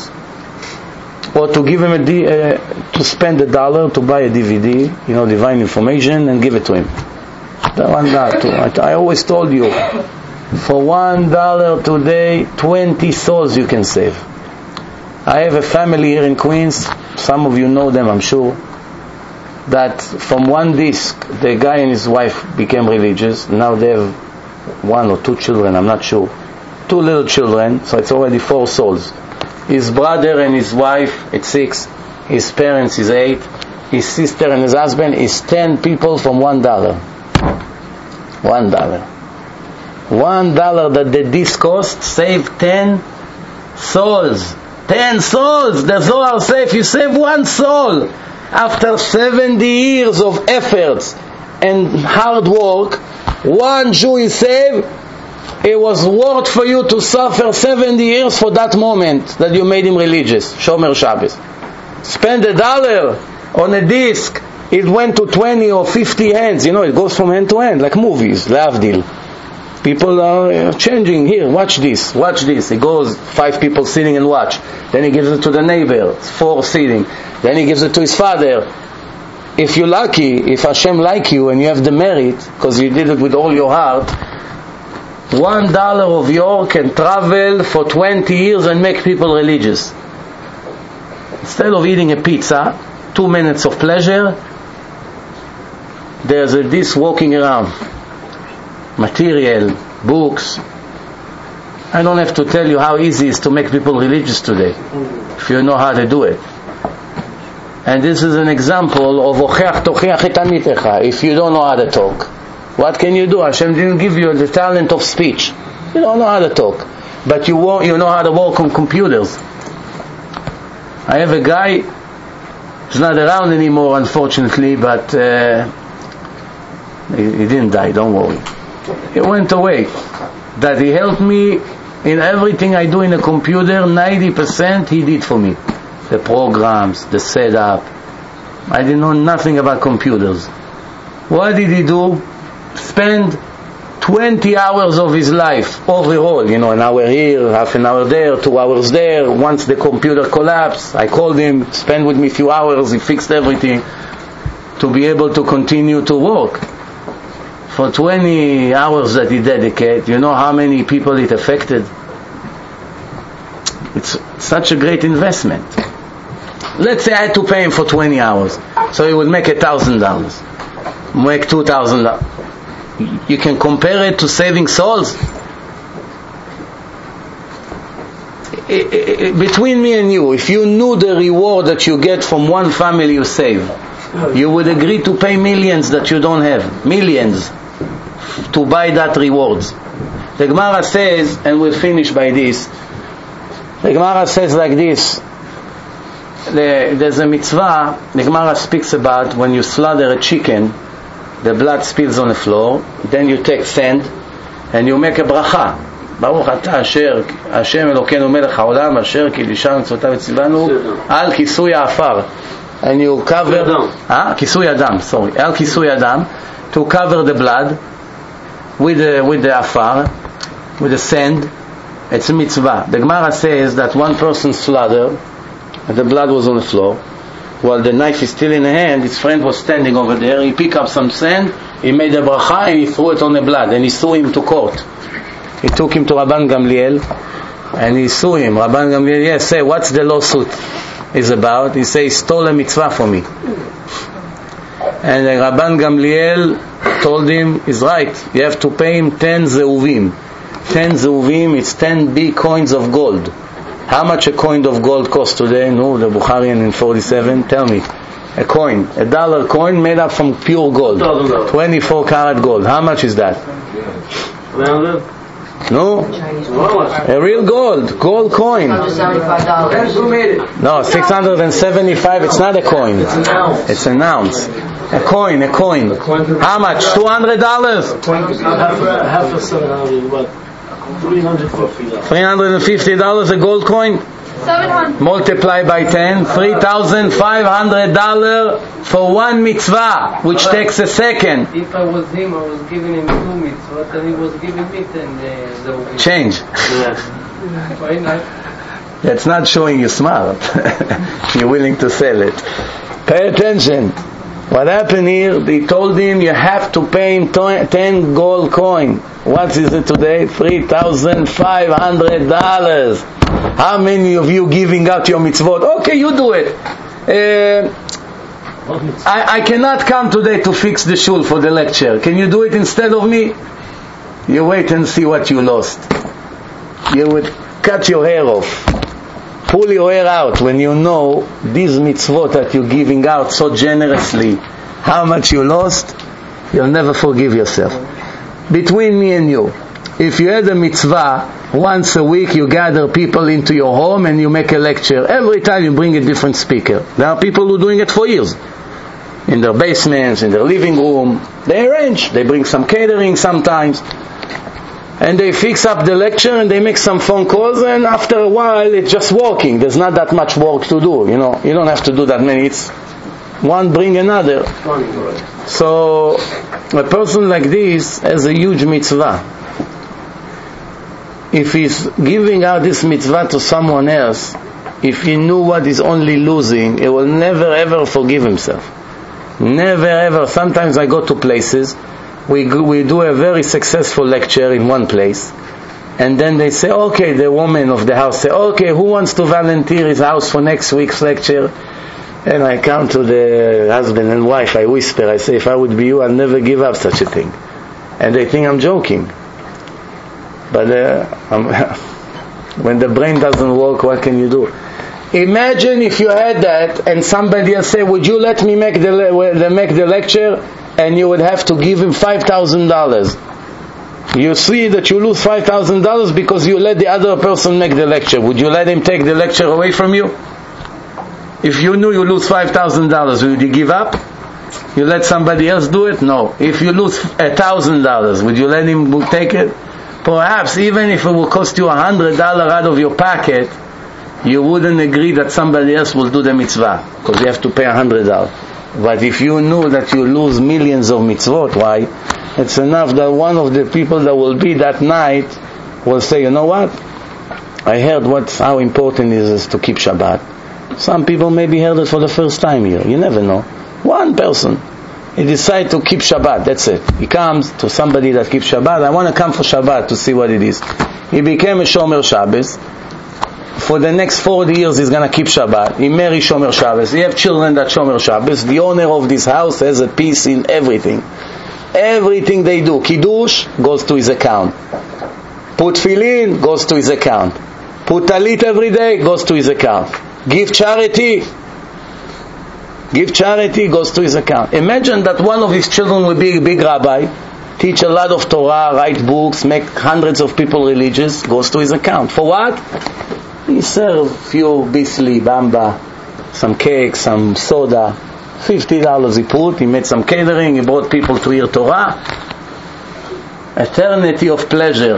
or to give him a D, uh, to spend a dollar to buy a D V D, you know, divine information, and give it to him. That one, that too. I, I always told you, for one dollar today, twenty souls you can save. I have a family here in Queens. Some of you know them, I'm sure. That from one disc, the guy and his wife became religious. Now they have one or two children, I'm not sure. Two little children, so it's already four souls. His brother and his wife, it's six. His parents is eight. His sister and his husband is ten people from one dollar. One dollar. One dollar that the disc cost saved ten souls. Ten souls. The Zohar says if you save one soul after seventy years of efforts and hard work, one Jew is saved. It was worth for you to suffer seventy years for that moment that you made him religious. Shomer Shabbos. Spend a dollar on a disc. It went to twenty or fifty hands. You know, it goes from hand to hand like movies. Leavdil. People are changing. Here, watch this, watch this. It goes, five people sitting and watch. Then he gives it to the neighbor, four sitting. Then he gives it to his father. If you're lucky, if Hashem like you and you have the merit, because you did it with all your heart, one dollar of your can travel for twenty years and make people religious. Instead of eating a pizza, two minutes of pleasure, there's a this walking around. Material, books. I don't have to tell you how easy it is to make people religious today, if you know how to do it. And this is an example of הוכח תוכיח את עמיתך. If you don't know how to talk, what can you do? Hashem didn't give you the talent of speech. You don't know how to talk, but you won't, you know how to work on computers. I have a guy, he's not around anymore unfortunately, but uh, he, he didn't die, don't worry. He went away. That he helped me in everything I do in a computer. ninety percent he did for me. The programs, the setup. I didn't know nothing about computers. What did he do? Spend twenty hours of his life overall. You know, an hour here, half an hour there, two hours there. Once the computer collapsed, I called him, spend with me a few hours, he fixed everything to be able to continue to work. For twenty hours that he dedicated, you know how many people it affected? It's such a great investment. Let's say I had to pay him for twenty hours, so he would make a thousand dollars, make two thousand dollars. You can compare it to saving souls. Between me and you, if you knew the reward that you get from one family you save, you would agree to pay millions that you don't have, millions, to buy that rewards. The Gemara says, and we'll finish by this, the Gemara says like this, the, there's a mitzvah, the Gemara speaks about when you slaughter a chicken, the blood spills on the floor, then you take sand, and you make a bracha. ברוך אתה אשר, השם אלוקינו מלך העולם, אשר קידשנו מצוותיו וציוונו, על כיסוי האפר. And you cover, ah, כיסוי הדם, sorry, על כיסוי הדם, to cover the blood with the, with the afar. with the sand. It's a mitzvah. The Gemara says that one person slaughtered, and the blood was on the floor. While the knife is still in the hand, his friend was standing over there. He picked up some sand, he made a bracha, and he threw it on the blood, and he threw him to court. He took him to Rabban Gamliel, and he sued him. Rabban Gamliel, yes, say, what's the lawsuit is about? He says, he stole a mitzvah from me. And Rabban Gamliel told him, he's right, you have to pay him ten zeuvim. Ten zeuvim, it's ten big coins of gold. How much a coin of gold costs today? No, the Bukharian in forty-seven, tell me. A coin, a dollar coin made up from pure gold. twenty-four karat gold. How much is that? No? A real gold, gold coin. No, six hundred seventy-five, it's not a coin. It's an ounce. A coin, a coin. How much? two hundred dollars?
Half a cent, what? three
hundred fifty dollars a gold coin?
seven hundred.
Multiply by ten, three thousand five hundred dollars for one mitzvah, which takes a second.
If I was him, I was giving him two mitzvahs, and he was giving me ten. Uh,
Change.
Why not?
That's not showing you smart. You're willing to sell it. Pay attention. What happened here? They told him you have to pay him ten gold coin. What is it today? Three thousand five hundred dollars. How many of you giving out your mitzvot? Okay, you do it. Uh, I, I cannot come today to fix the shul for the lecture. Can you do it instead of me? You wait and see what you lost. You would cut your hair off. Pull your hair out when you know these mitzvot that you're giving out so generously, how much you lost. You'll never forgive yourself. Between me and you, if you had a mitzvah, once a week you gather people into your home and you make a lecture. Every time you bring a different speaker. There are people who are doing it for years. In their basements, in their living room. They arrange. They bring some catering sometimes. And they fix up the lecture and they make some phone calls, and after a while it's just working. There's not that much work to do, you know. You don't have to do that many. It's one bring another. So a person like this has a huge mitzvah. If he's giving out this mitzvah to someone else, if he knew what he's only losing, he will never ever forgive himself. Never ever. Sometimes I go to places, we we do a very successful lecture in one place, and then they say, okay, the woman of the house say, okay, who wants to volunteer his house for next week's lecture? And I come to the husband and wife, I whisper, I say, if I would be you, I'll never give up such a thing. And they think I'm joking. But uh, I'm when the brain doesn't work, what can you do? Imagine if you had that and somebody else say, would you let me make the, le- make the lecture? And you would have to give him five thousand dollars. You see that you lose five thousand dollars because you let the other person make the lecture. Would you let him take the lecture away from you? If you knew you lose five thousand dollars, would you give up? You let somebody else do it? No. If you lose one thousand dollars, would you let him take it? Perhaps even if it will cost you one hundred dollars out of your pocket, you wouldn't agree that somebody else will do the mitzvah, because you have to pay one hundred dollars. But if you knew that you lose millions of mitzvot, why? It's enough that one of the people that will be that night will say, you know what? I heard what how important it is to keep Shabbat. Some people maybe heard it for the first time here. You never know. One person, he decides to keep Shabbat. That's it. He comes to somebody that keeps Shabbat. I want to come for Shabbat to see what it is. He became a Shomer Shabbos. For the next forty years he's going to keep Shabbat. He married Shomer Shabbos. He have children that Shomer Shabbos. The owner of this house has a piece in everything. Everything they do. Kiddush goes to his account. Put Tefillin goes to his account. Put Talit every day goes to his account. Give charity. Give charity goes to his account. Imagine that one of his children will be a big rabbi, teach a lot of Torah, write books, make hundreds of people religious, goes to his account. For what? He served few bisli, bamba, some cake, some soda. Fifty dollars he put. He made some catering. He brought people to hear Torah. Eternity of pleasure.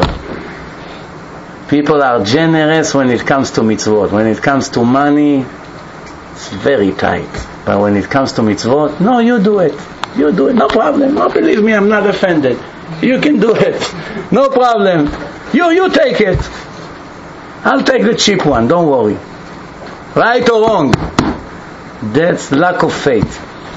People are generous when it comes to mitzvot. When it comes to money, it's very tight. But when it comes to mitzvot, no, you do it. You do it. No problem. No, believe me, I'm not offended. You can do it. No problem. You, you take it. I'll take the cheap one. Don't worry. Right or wrong? That's lack of faith.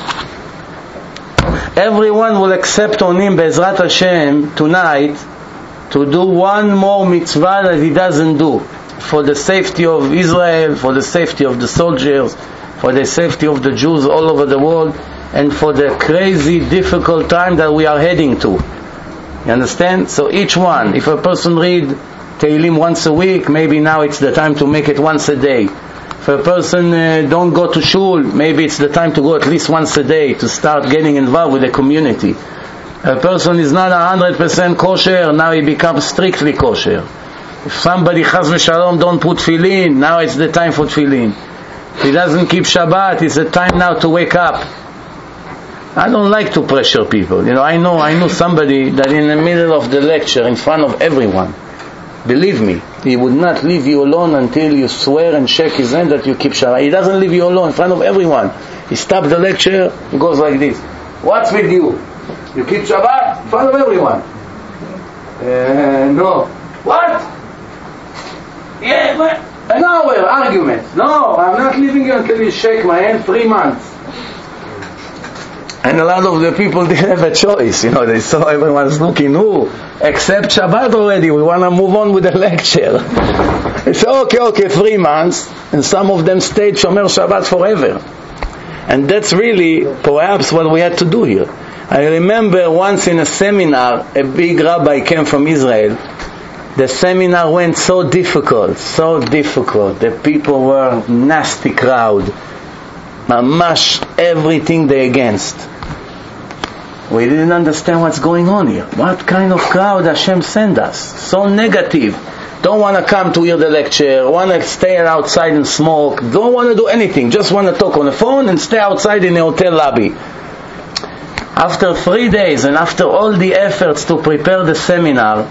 Everyone will accept on him, Be'ezrat Hashem, tonight, to do one more mitzvah that he doesn't do. For the safety of Israel, for the safety of the soldiers, for the safety of the Jews all over the world, and for the crazy, difficult time that we are heading to. You understand? So each one, if a person read Tehillim once a week, maybe now it's the time to make it once a day. If a person uh, don't go to shul, maybe it's the time to go at least once a day to start getting involved with the community. A person is not one hundred percent kosher, now he becomes strictly kosher. If somebody chas v'shalom don't put tefillin, now it's the time for tefillin. If he doesn't keep Shabbat, it's the time now to wake up. I don't like to pressure people. You know, I know, I know somebody that in the middle of the lecture, in front of everyone, believe me, he would not leave you alone until you swear and shake his hand that you keep Shabbat. He doesn't leave you alone in front of everyone. He stops the lecture, he goes like this. What's with you? You keep Shabbat in front of everyone? Uh, no. What? Yeah, but an hour, argument. No, I'm not leaving you until you shake my hand three months. And a lot of the people didn't have a choice, you know, they saw everyone's looking, who? Accept Shabbat already, we want to move on with the lecture. They said, okay, okay, three months, and some of them stayed Shomer Shabbat forever. And that's really, perhaps, what we had to do here. I remember once in a seminar, a big rabbi came from Israel. The seminar went so difficult, so difficult. The people were nasty crowd. Mamash, everything they against. We didn't understand what's going on here. What kind of crowd Hashem sent us? So negative. Don't want to come to hear the lecture. Want to stay outside and smoke. Don't want to do anything. Just want to talk on the phone and stay outside in the hotel lobby. After three days and after all the efforts to prepare the seminar,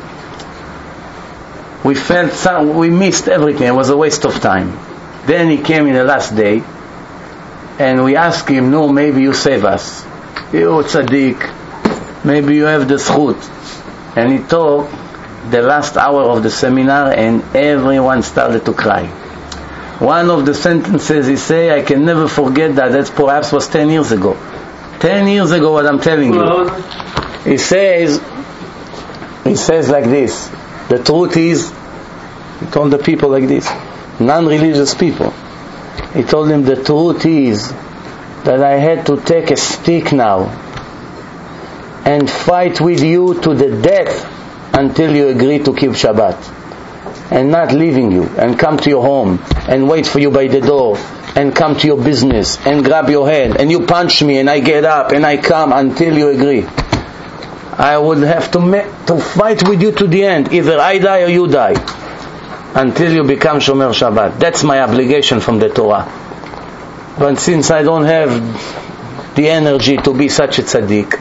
we felt some, we missed everything. It was a waste of time. Then he came in the last day, and we asked him, no, maybe you save us. You tzaddik, maybe you have the zchut. And he talked the last hour of the seminar, and everyone started to cry. One of the sentences he said, I can never forget that. That perhaps was ten years ago. Ten years ago, what I'm telling you. He says, he says like this. The truth is, he told the people like this, non-religious people. He told them the truth is that I had to take a stick now and fight with you to the death until you agree to keep Shabbat, and not leaving you and come to your home and wait for you by the door and come to your business and grab your hand and you punch me and I get up and I come until you agree. I would have to ma- to fight with you to the end. Either I die or you die, until you become Shomer Shabbat. That's my obligation from the Torah. But since I don't have the energy to be such a tzaddik,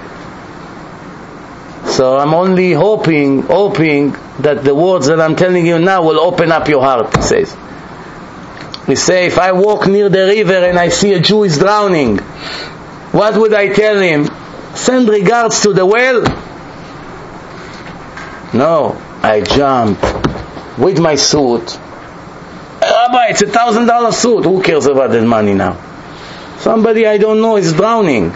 so I'm only hoping, hoping that the words that I'm telling you now will open up your heart, he says. We say, if I walk near the river and I see a Jew is drowning, what would I tell him? Send regards to the well? No, I jump with my suit. Rabbi, it's a thousand dollar suit. Who cares about that money now? Somebody I don't know is drowning.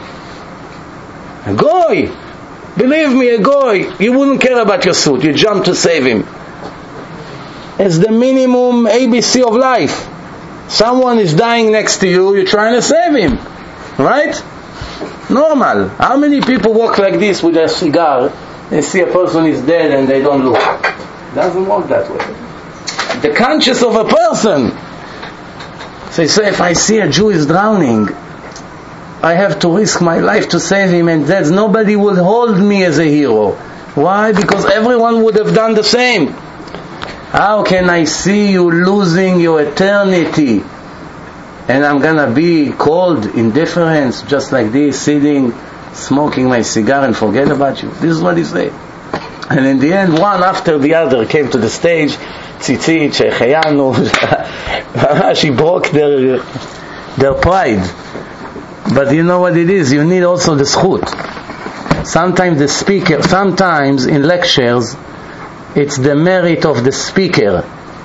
A goy, believe me, a goy, you wouldn't care about your suit. You jump to save him. It's the minimum A B C of life. Someone is dying next to you, you're trying to save him, right? Normal. How many people walk like this with a cigar? They see a person is dead and they don't look. It doesn't work that way. The conscience of a person. So you say, if I see a Jew is drowning, I have to risk my life to save him, and that nobody will hold me as a hero. Why? Because everyone would have done the same. How can I see you losing your eternity? And I'm gonna be cold, indifference, just like this, sitting, smoking my cigar and forget about you. This is what he said. And in the end, one after the other came to the stage. Tzitzit, Shechayanu, she broke their their pride. But you know what it is? You need also the zchut. Sometimes the speaker, sometimes in lectures, it's the merit of the speaker.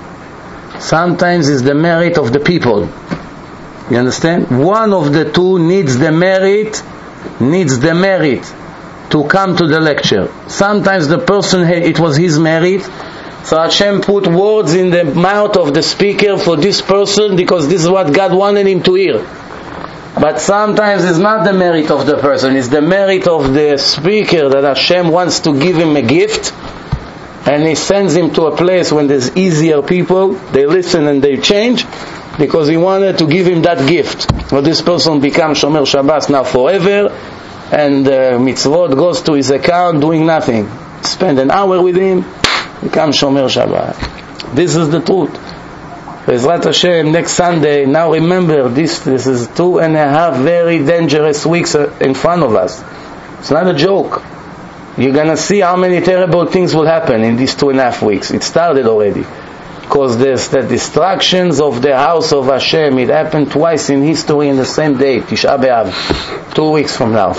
Sometimes it's the merit of the people. You understand? One of the two needs the merit, needs the merit to come to the lecture. Sometimes the person, it was his merit, so Hashem put words in the mouth of the speaker for this person because this is what God wanted him to hear. But sometimes it's not the merit of the person, it's the merit of the speaker that Hashem wants to give him a gift, and He sends him to a place when there's easier people, they listen and they change, because He wanted to give him that gift. Well, this person becomes Shomer Shabbos now forever, and uh, mitzvot goes to his account doing nothing. Spend an hour with him, becomes Shomer Shabbos. This is the truth. Bezrat Hashem, next Sunday, now remember, this this is two and a half very dangerous weeks in front of us. It's not a joke. You're going to see how many terrible things will happen in these two and a half weeks. It started already. Because there's the distractions of the house of Hashem. It happened twice in history in the same day, Tisha B'Av, two weeks from now.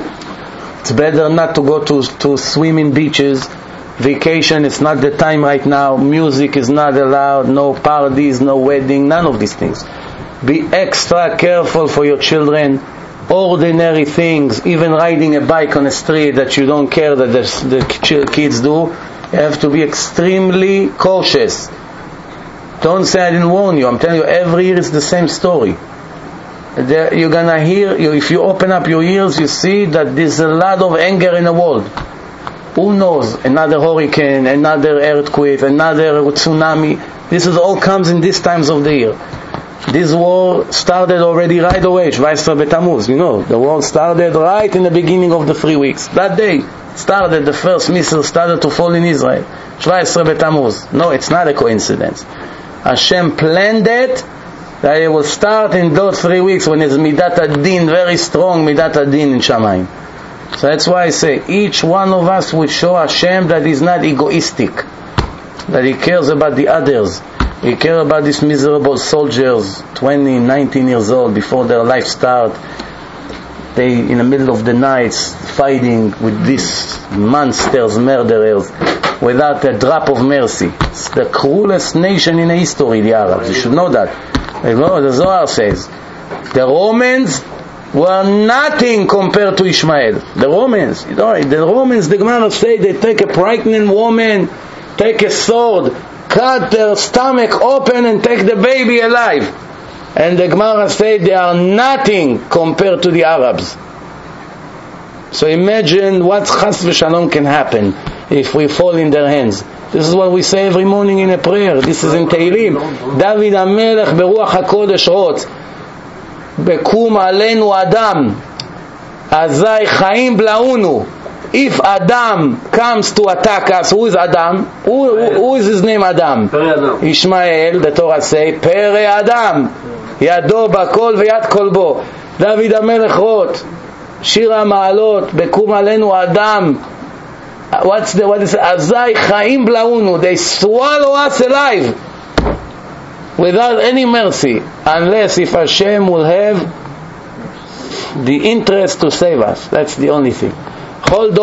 It's better not to go to, to swim in beaches. Vacation is not the time right now. Music is not allowed. No parties, no wedding, none of these things. Be extra careful for your children. Ordinary things, even riding a bike on a street that you don't care that the, the kids do, you have to be extremely cautious. Don't say I didn't warn you. I'm telling you, every year is the same story. There, you're gonna hear, you, if you open up your ears, you see that there's a lot of anger in the world. Who knows? Another hurricane, another earthquake, another tsunami. This is all comes in these times of the year. This war started already right away, Shvaisra B'Tamuz, you know, the war started right in the beginning of the three weeks. That day started, the first missile started to fall in Israel. Shvaisra B'Tamuz. No, it's not a coincidence. Hashem planned it, that it will start in those three weeks when it's Midat Adin, very strong Midat Adin in Shamayim. So that's why I say, each one of us will show Hashem that he's not egoistic, that he cares about the others. We care about these miserable soldiers, twenty, nineteen years old, before their life start. They, in the middle of the night, fighting with these monsters, murderers, without a drop of mercy. It's the cruelest nation in history, the Arabs. You should know that. The Zohar says, the Romans were nothing compared to Ishmael. The Romans, you know, the Romans, the Gemara say, they take a pregnant woman, take a sword, cut their stomach open and take the baby alive. And the Gemara said they are nothing compared to the Arabs. So imagine what chas v'shalom can happen if we fall in their hands. This is what we say every morning in a prayer. This is in Tehillim. David HaMelech beruach HaKodesh rotz bekum aleinu Adam azai chaim blaunu. If Adam comes to attack us, who is Adam? Who, who, who is his name Adam? Ishmael, the Torah say, Pere Adam, Yado bakol v'yad kolbo. David HaMelech wrote, Shira Ma'alot, Bekum Alenu Adam. What's the, what is it? Azai Chaim Blaunu. They swallow us alive without any mercy, unless if Hashem will have the interest to save us. That's the only thing. Every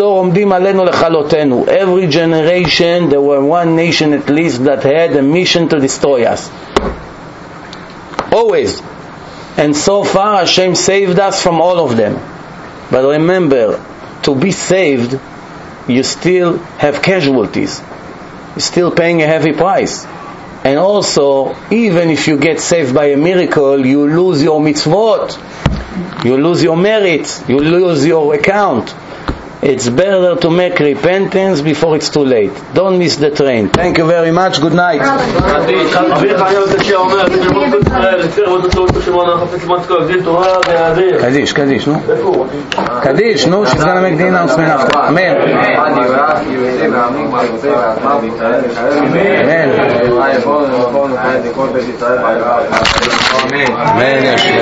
generation there were one nation at least that had a mission to destroy us. Always. And so far Hashem saved us from all of them. But remember, to be saved, you still have casualties. You're still paying a heavy price. And also, even if you get saved by a miracle, you lose your mitzvot, you lose your merit, you lose your account. It's better to make repentance before it's too late. Don't miss the train. Thank you very much. Good night. Kaddish, Kaddish, no? Kaddish, no? She's going to make the announcement after. Amen. Amen. Amen.